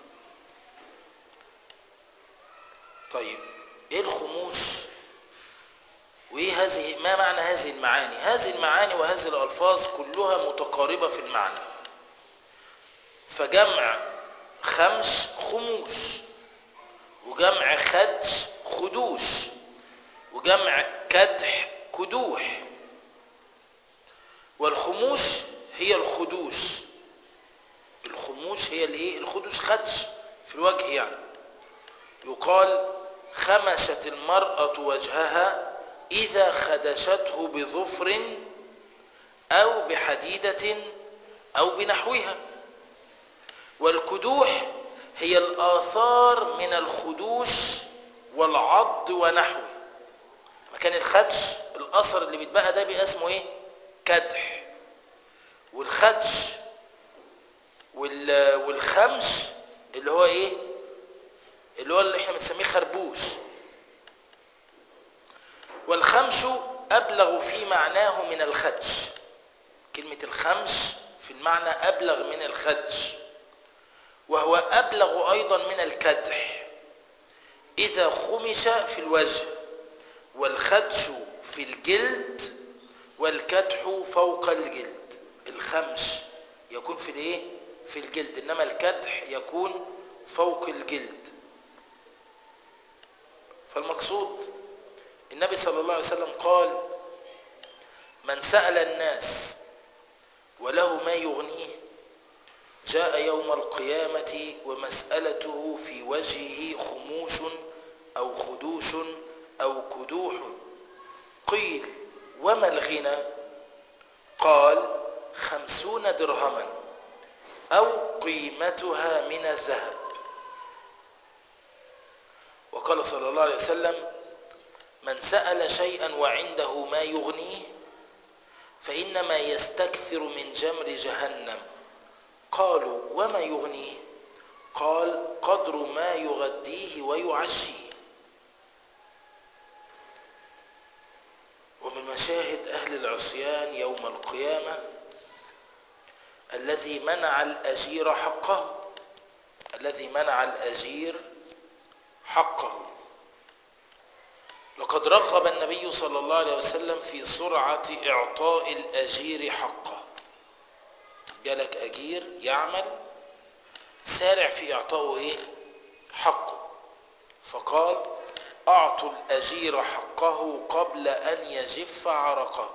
طيب ايه الخموش وايه هذه، ما معنى هذه المعاني؟ هذه المعاني وهذه الألفاظ كلها متقاربة في المعنى. فجمع خمش خموش، وجمع خدش خدوش، وجمع كدح كدوح. والخموش هي الخدوش، الخموش هي الايه؟ الخدوش خدش في الوجه يعني. يقال: خمشت المرأة وجهها إذا خدشته بظفر أو بحديدة أو بنحوها. والكدوح هي الآثار من الخدوش والعض ونحوه. مكان الخدش الأثر اللي بيتبقى ده بيبقى اسمه ايه؟ كدح. والخدش والخمش اللي هو ايه؟ اللي هو اللي احنا بنسميه خربوش. والخمش أبلغ في معناه من الخدش. كلمة الخمش في المعنى أبلغ من الخدش، وهو أبلغ أيضا من الكدح إذا خمش في الوجه، والخدش في الجلد، والكدح فوق الجلد. الخمش يكون في الايه؟ في الجلد، إنما الكدح يكون فوق الجلد. فالمقصود النبي صلى الله عليه وسلم قال: من سأل الناس وله ما يغنيه جاء يوم القيامة ومسألته في وجهه خموش أو خدوش أو كدوح. قيل: وما الغنى؟ قال: خمسون درهما أو قيمتها من الذهب. وقال صلى الله عليه وسلم: من سأل شيئا وعنده ما يغنيه فإنما يستكثر من جمر جهنم. قالوا: وما يغنيه؟ قال: قدر ما يغديه ويعشيه. ومن مشاهد أهل العصيان يوم القيامة الذي منع الأجير حقه، الذي منع الأجير حقه. لقد رغب النبي صلى الله عليه وسلم في سرعة إعطاء الأجير حقه. جالك أجير يعمل، سارع في إعطائه إيه؟ حقه. فقال: أعطوا الأجير حقه قبل أن يجف عرقه.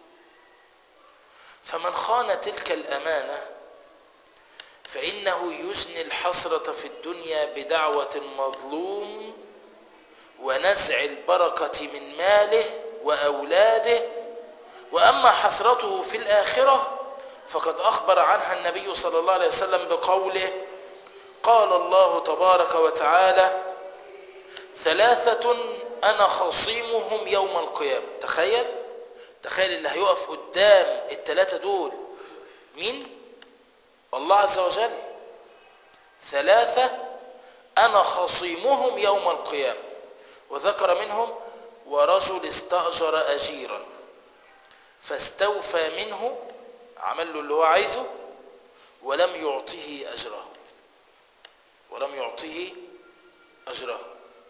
فمن خان تلك الأمانة فإنه يجني الحسرة في الدنيا بدعوة المظلوم ونزع البركة من ماله وأولاده. وأما حسرته في الآخرة فقد أخبر عنها النبي صلى الله عليه وسلم بقوله: قال الله تبارك وتعالى: ثلاثة أنا خصيمهم يوم القيامة. تخيل تخيل اللي هيقف قدام الثلاثة دول مين؟ الله عز وجل. ثلاثة أنا خصيمهم يوم القيامة. وذكر منهم ورجل استأجر أجيرا فاستوفى منه، عمل له اللي هو عايزه ولم يعطه أجره، ولم يعطه أجره.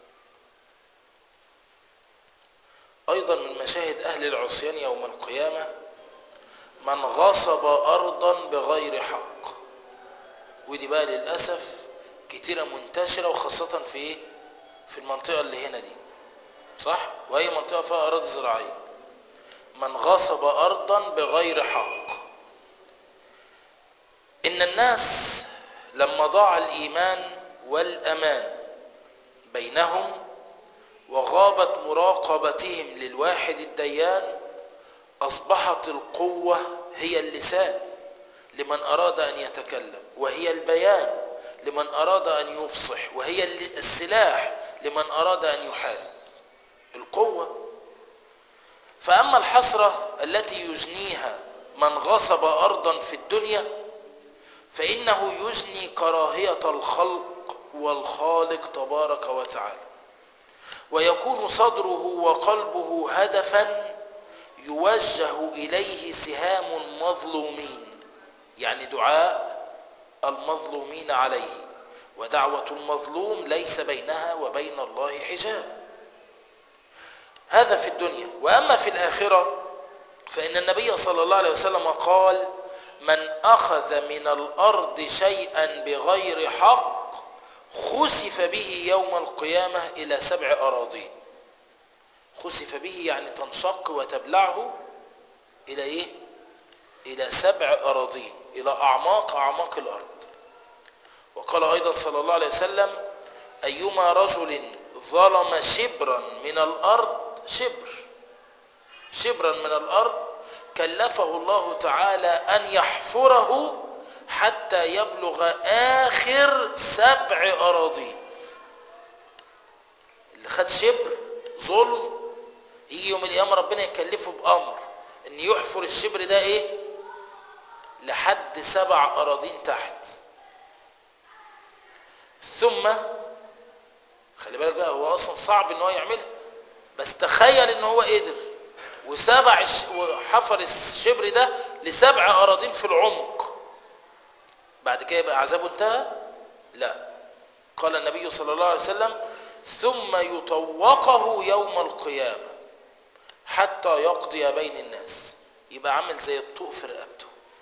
أيضا من مشاهد أهل العصيان يوم القيامة من غصب أرضا بغير حق. ودي بقى للأسف كتيرة منتشرة، وخاصة في إيه؟ في المنطقة اللي هنا دي، صح؟ وأي منطقة فيها أراضي زراعية. من غصب أرضا بغير حق. إن الناس لما ضاع الإيمان والأمان بينهم وغابت مراقبتهم للواحد الديان أصبحت القوة هي اللسان لمن أراد أن يتكلم، وهي البيان لمن أراد أن يفصح، وهي السلاح لمن أراد أن يحارب. القوة. فأما الحسرة التي يجنيها من غصب أرضا في الدنيا فإنه يجني كراهية الخلق والخالق تبارك وتعالى، ويكون صدره وقلبه هدفا يوجه إليه سهام المظلومين، يعني دعاء المظلومين عليه، ودعوة المظلوم ليس بينها وبين الله حجاب. هذا في الدنيا. وأما في الآخرة فإن النبي صلى الله عليه وسلم قال من أخذ من الأرض شيئا بغير حق خسف به يوم القيامة إلى سبع أراضين. خسف به يعني تنشق وتبلعه إلى إيه؟ إلى سبع أراضين، إلى أعماق أعماق الأرض. وقال أيضا صلى الله عليه وسلم أيما رجل ظلم شبرا من الأرض، شبر شبرا من الأرض كلفه الله تعالى أن يحفره حتى يبلغ آخر سبع أراضين. اللي خد شبر ظلم يجي يوم القيامة ربنا يكلفه بأمر أن يحفر الشبر ده إيه؟ لحد سبع أراضين تحت. ثم خلي بالك بقى، هو أصلا صعب أنه يعملها، بس تخيل أنه هو قدر وسبع وحفر الشبر ده لسبع أراضين في العمق، بعد كده يبقى عذابه انتهى؟ لا. قال النبي صلى الله عليه وسلم ثم يطوقه يوم القيامة حتى يقضي بين الناس. يبقى عامل زي الطوق في رقبته،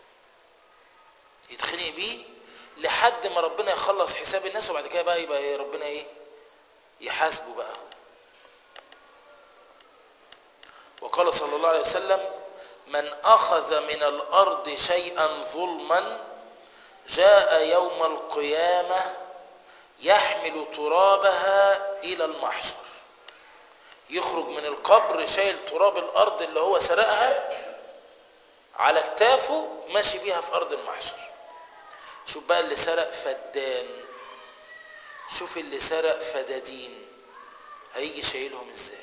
يتخنق بيه لحد ما ربنا يخلص حساب الناس، وبعد كده بقى يبقى ربنا ايه؟ يحاسبه بقى. وقال صلى الله عليه وسلم من أخذ من الأرض شيئا ظلما جاء يوم القيامة يحمل ترابها إلى المحشر. يخرج من القبر شايل تراب الأرض اللي هو سرقها على كتافه ماشي بيها في أرض المحشر. شوف بقى اللي سرق فدان، شوف اللي سرق فدادين، هيجي شايلهم ازاي؟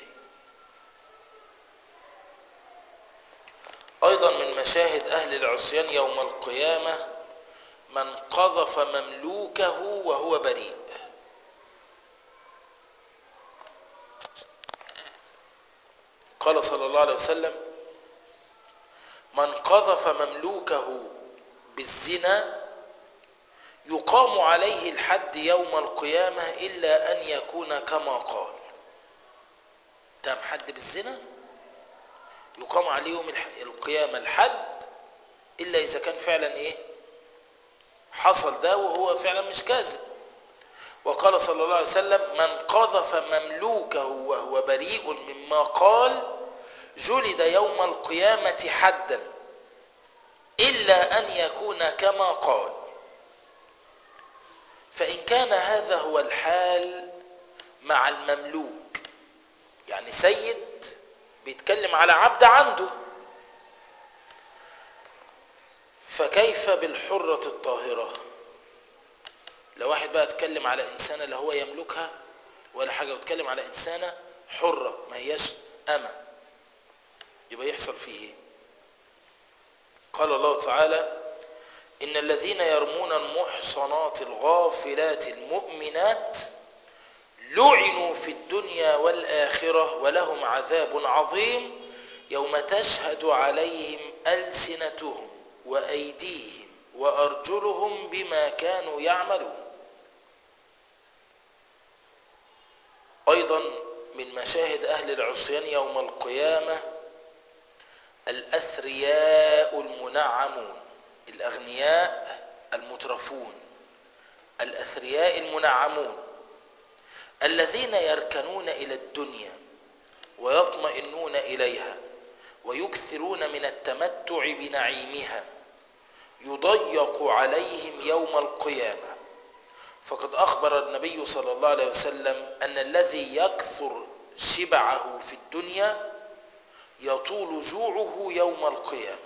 أيضا من مشاهد أهل العصيان يوم القيامة من قذف مملوكه وهو بريء. قال صلى الله عليه وسلم من قذف مملوكه بالزنا يقام عليه الحد يوم القيامة إلا أن يكون كما قال. تم حد بالزنا يقام عليه يوم القيامة الحد إلا إذا كان فعلا إيه؟ حصل ده وهو فعلا مش كاذب. وقال صلى الله عليه وسلم من قذف مملوكه وهو بريء مما قال جلد يوم القيامة حدا إلا أن يكون كما قال. فإن كان هذا هو الحال مع المملوك، يعني سيد بيتكلم على عبد عنده، فكيف بالحرة الطاهرة؟ لو واحد بقى اتكلم على إنسانة لا هو يملكها ولا حاجة، واتكلم على إنسانة حرة ما هياش أمة، يبقى يحصل فيه ايه؟ قال الله تعالى إن الذين يرمون المحصنات الغافلات المؤمنات لعنوا في الدنيا والآخرة ولهم عذاب عظيم يوم تشهد عليهم ألسنتهم وأيديهم وأرجلهم بما كانوا يعملون. أيضا من مشاهد أهل العصيان يوم القيامة الأثرياء المنعمون، الأغنياء المترفون، الأثرياء المنعمون الذين يركنون إلى الدنيا ويطمئنون إليها ويكثرون من التمتع بنعيمها يضيق عليهم يوم القيامة. فقد أخبر النبي صلى الله عليه وسلم أن الذي يكثر شبعه في الدنيا يطول جوعه يوم القيامة.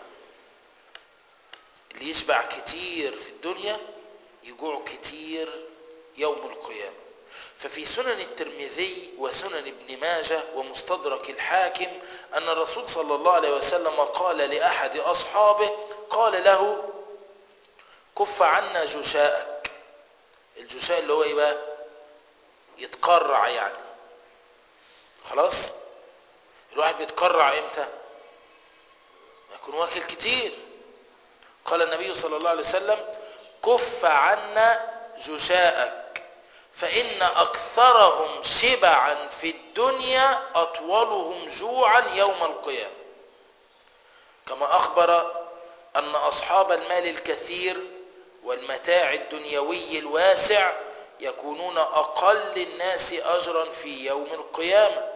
اللي يشبع كتير في الدنيا يجوع كتير يوم القيامة. ففي سنن الترمذي وسنن ابن ماجه ومستدرك الحاكم أن الرسول صلى الله عليه وسلم قال لأحد أصحابه، قال له: كف عنا جشاءك. الجشاء اللي هو ايه بقى؟ يتقرع يعني. خلاص، الواحد بيتقرع امتى؟ يكون واكل كتير. قال النبي صلى الله عليه وسلم: كف عنا جشاءك فإن أكثرهم شبعا في الدنيا أطولهم جوعا يوم القيامة. كما أخبر أن أصحاب المال الكثير والمتاع الدنيوي الواسع يكونون أقل الناس أجرا في يوم القيامة.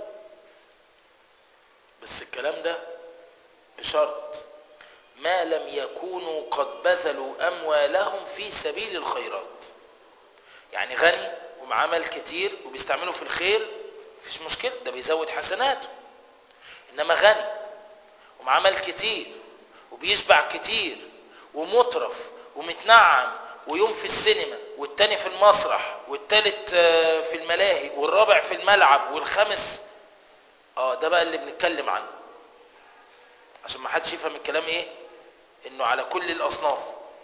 بس الكلام ده بشرط ما لم يكونوا قد بذلوا أموالهم في سبيل الخيرات. يعني غني ومعاه مال كتير وبيستعمله في الخير مفيش مشكلة، ده بيزود حسناته. إنما غني ومعاه مال كتير وبيشبع كتير ومترف ومتنعم، ويوم في السينما والتاني في المسرح والتالت في الملاهي والرابع في الملعب والخامس، اه ده بقى اللي بنتكلم عنه، عشان ما حدش يفهم الكلام ايه انه على كل الاصناف.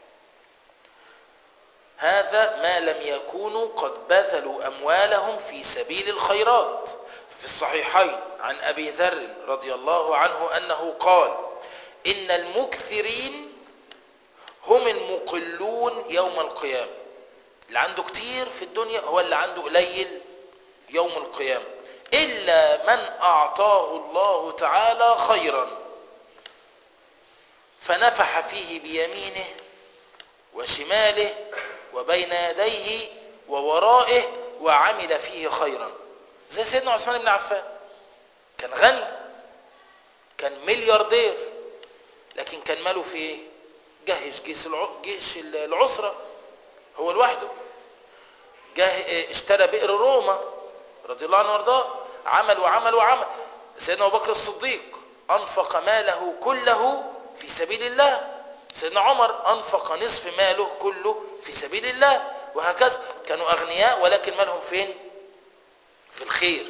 هذا ما لم يكونوا قد بذلوا اموالهم في سبيل الخيرات. ففي الصحيحين عن ابي ذر رضي الله عنه انه قال: ان المكثرين هم المقلون يوم القيامة. اللي عنده كتير في الدنيا هو اللي عنده قليل يوم القيامة، إلا من أعطاه الله تعالى خيرا فنفح فيه بيمينه وشماله وبين يديه وورائه وعمل فيه خيرا. زي سيدنا عثمان بن عفان، كان غني، كان ملياردير، لكن كان ماله في ايه؟ جهش جيش العسرة هو لوحده، اشترى بئر روما رضي الله عنه وارضاه، عمل وعمل وعمل. سيدنا ابو بكر الصديق انفق ماله كله في سبيل الله، سيدنا عمر انفق نصف ماله كله في سبيل الله، وهكذا. كانوا اغنياء ولكن مالهم فين؟ في الخير.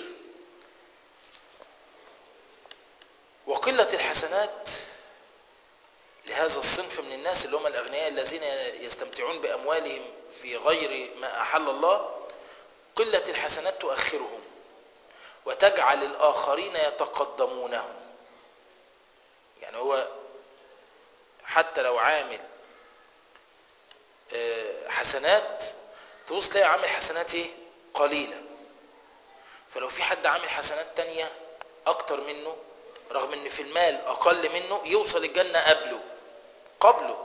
وقلة الحسنات لهذا الصنف من الناس اللي هم الأغنياء الذين يستمتعون بأموالهم في غير ما أحل الله، قلة الحسنات تؤخرهم وتجعل الآخرين يتقدمونهم. يعني هو حتى لو عامل حسنات تبص تلاقي عامل حسنات ايه؟ قليلة. فلو في حد عامل حسنات تانية أكتر منه رغم ان في المال أقل منه، يوصل الجنة قبله قبله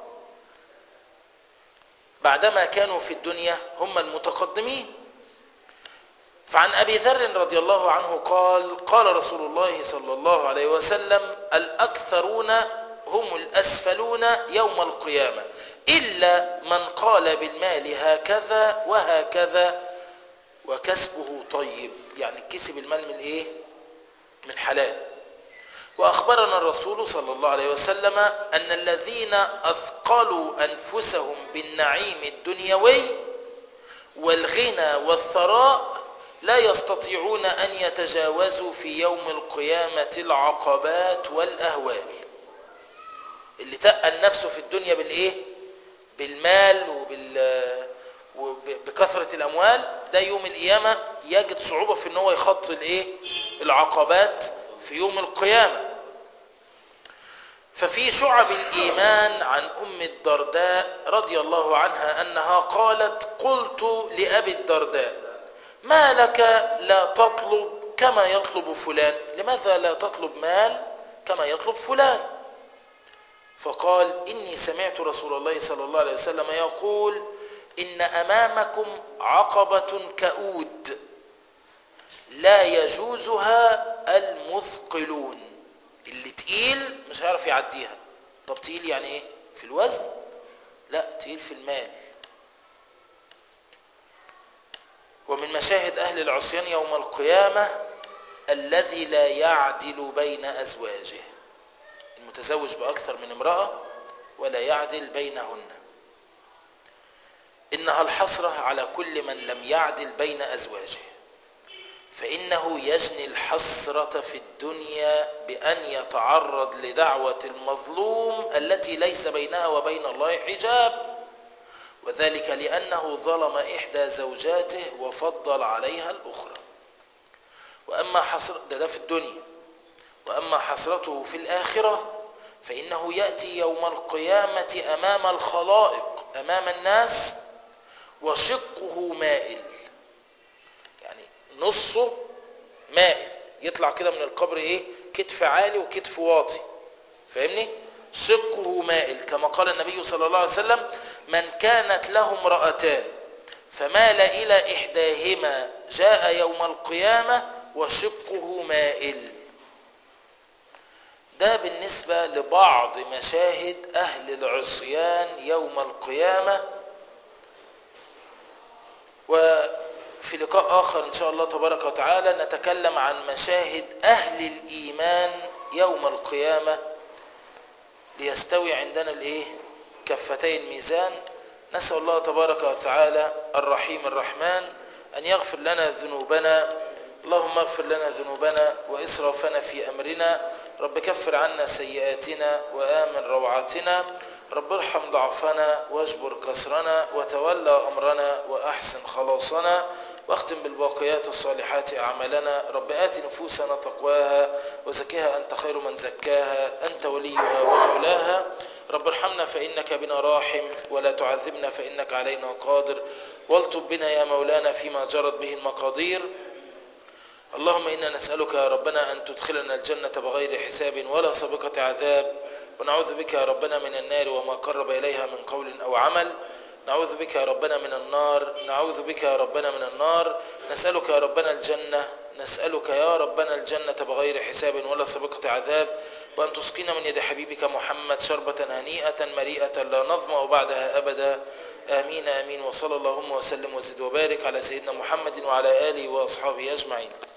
بعدما كانوا في الدنيا هم المتقدمين. فعن أبي ذر رضي الله عنه قال: قال رسول الله صلى الله عليه وسلم: الأكثرون هم الأسفلون يوم القيامة إلا من قال بالمال هكذا وهكذا وكسبه طيب. يعني كسب المال من ايه؟ من حلال. وأخبرنا الرسول صلى الله عليه وسلم أن الذين أثقلوا أنفسهم بالنعيم الدنيوي والغنى والثراء لا يستطيعون أن يتجاوزوا في يوم القيامة العقبات والأهوال. اللي تقل نفسه في الدنيا بالإيه؟ بالمال وبال وبكثرة الأموال، ده يوم القيامة يجد صعوبة في ان هو يخطي الايه العقبات في يوم القيامة. ففي شعب الإيمان عن أم الدرداء رضي الله عنها أنها قالت: قلت لأبي الدرداء: ما لك لا تطلب كما يطلب فلان؟ لماذا لا تطلب مال كما يطلب فلان؟ فقال: إني سمعت رسول الله صلى الله عليه وسلم يقول: إن أمامكم عقبة كؤود لا يجوزها المثقلون. اللي تقيل مش هيعرف يعديها. طب تقيل يعني ايه؟ في الوزن؟ لا، تقيل في المال. ومن مشاهد أهل العصيان يوم القيامة الذي لا يعدل بين أزواجه، المتزوج بأكثر من امرأة ولا يعدل بينهن. إنها الحسرة على كل من لم يعدل بين أزواجه، فإنه يجني الحسرة في الدنيا بأن يتعرض لدعوة المظلوم التي ليس بينها وبين الله حجاب، وذلك لأنه ظلم إحدى زوجاته وفضل عليها الأخرى. وأما حسرة ده, ده في الدنيا، وأما حسرته في الآخرة فإنه يأتي يوم القيامة أمام الخلائق، أمام الناس، وشقه مائل، يعني نصه مائل، يطلع كده من القبر ايه؟ كتف عالي وكتف واطي، فاهمني؟ شقه مائل، كما قال النبي صلى الله عليه وسلم: من كانت له امرأتان فمال إلى إحداهما جاء يوم القيامة وشقه مائل. ده بالنسبة لبعض مشاهد أهل العصيان يوم القيامة. وفي لقاء آخر إن شاء الله تبارك وتعالى نتكلم عن مشاهد أهل الإيمان يوم القيامة ليستوي عندنا الإيه؟ كفتي الميزان. نسأل الله تبارك وتعالى الرحيم الرحمن أن يغفر لنا ذنوبنا. اللهم اغفر لنا ذنوبنا وإسرافنا في أمرنا. رب كفر عنا سيئاتنا وآمن روعاتنا. رب ارحم ضعفنا واجبر كسرنا وتولى أمرنا وأحسن خلاصنا، واختم بالباقيات الصالحات أعمالنا. رب آت نفوسنا تقواها وزكها أنت خير من زكاها، أنت وليها ومولاها. رب ارحمنا فإنك بنا راحم، ولا تعذبنا فإنك علينا قادر، والطب بنا يا مولانا فيما جرت به المقادير. اللهم إنا نسألك يا ربنا أن تدخلنا الجنة بغير حساب ولا سابقة عذاب، ونعوذ بك يا ربنا من النار وما قرب إليها من قول أو عمل. نعوذ بك يا ربنا من النار نعوذ بك يا ربنا من النار نسألك يا ربنا الجنة نسألك يا ربنا الجنة بغير حساب ولا سابقة عذاب، وأن تسقينا من يد حبيبك محمد شربة هنيئة مريئة لا نظمأ بعدها أبدا. آمين آمين. وصلى اللهم وسلم وزد وبارك على سيدنا محمد وعلى آله وأصحابه أجمعين.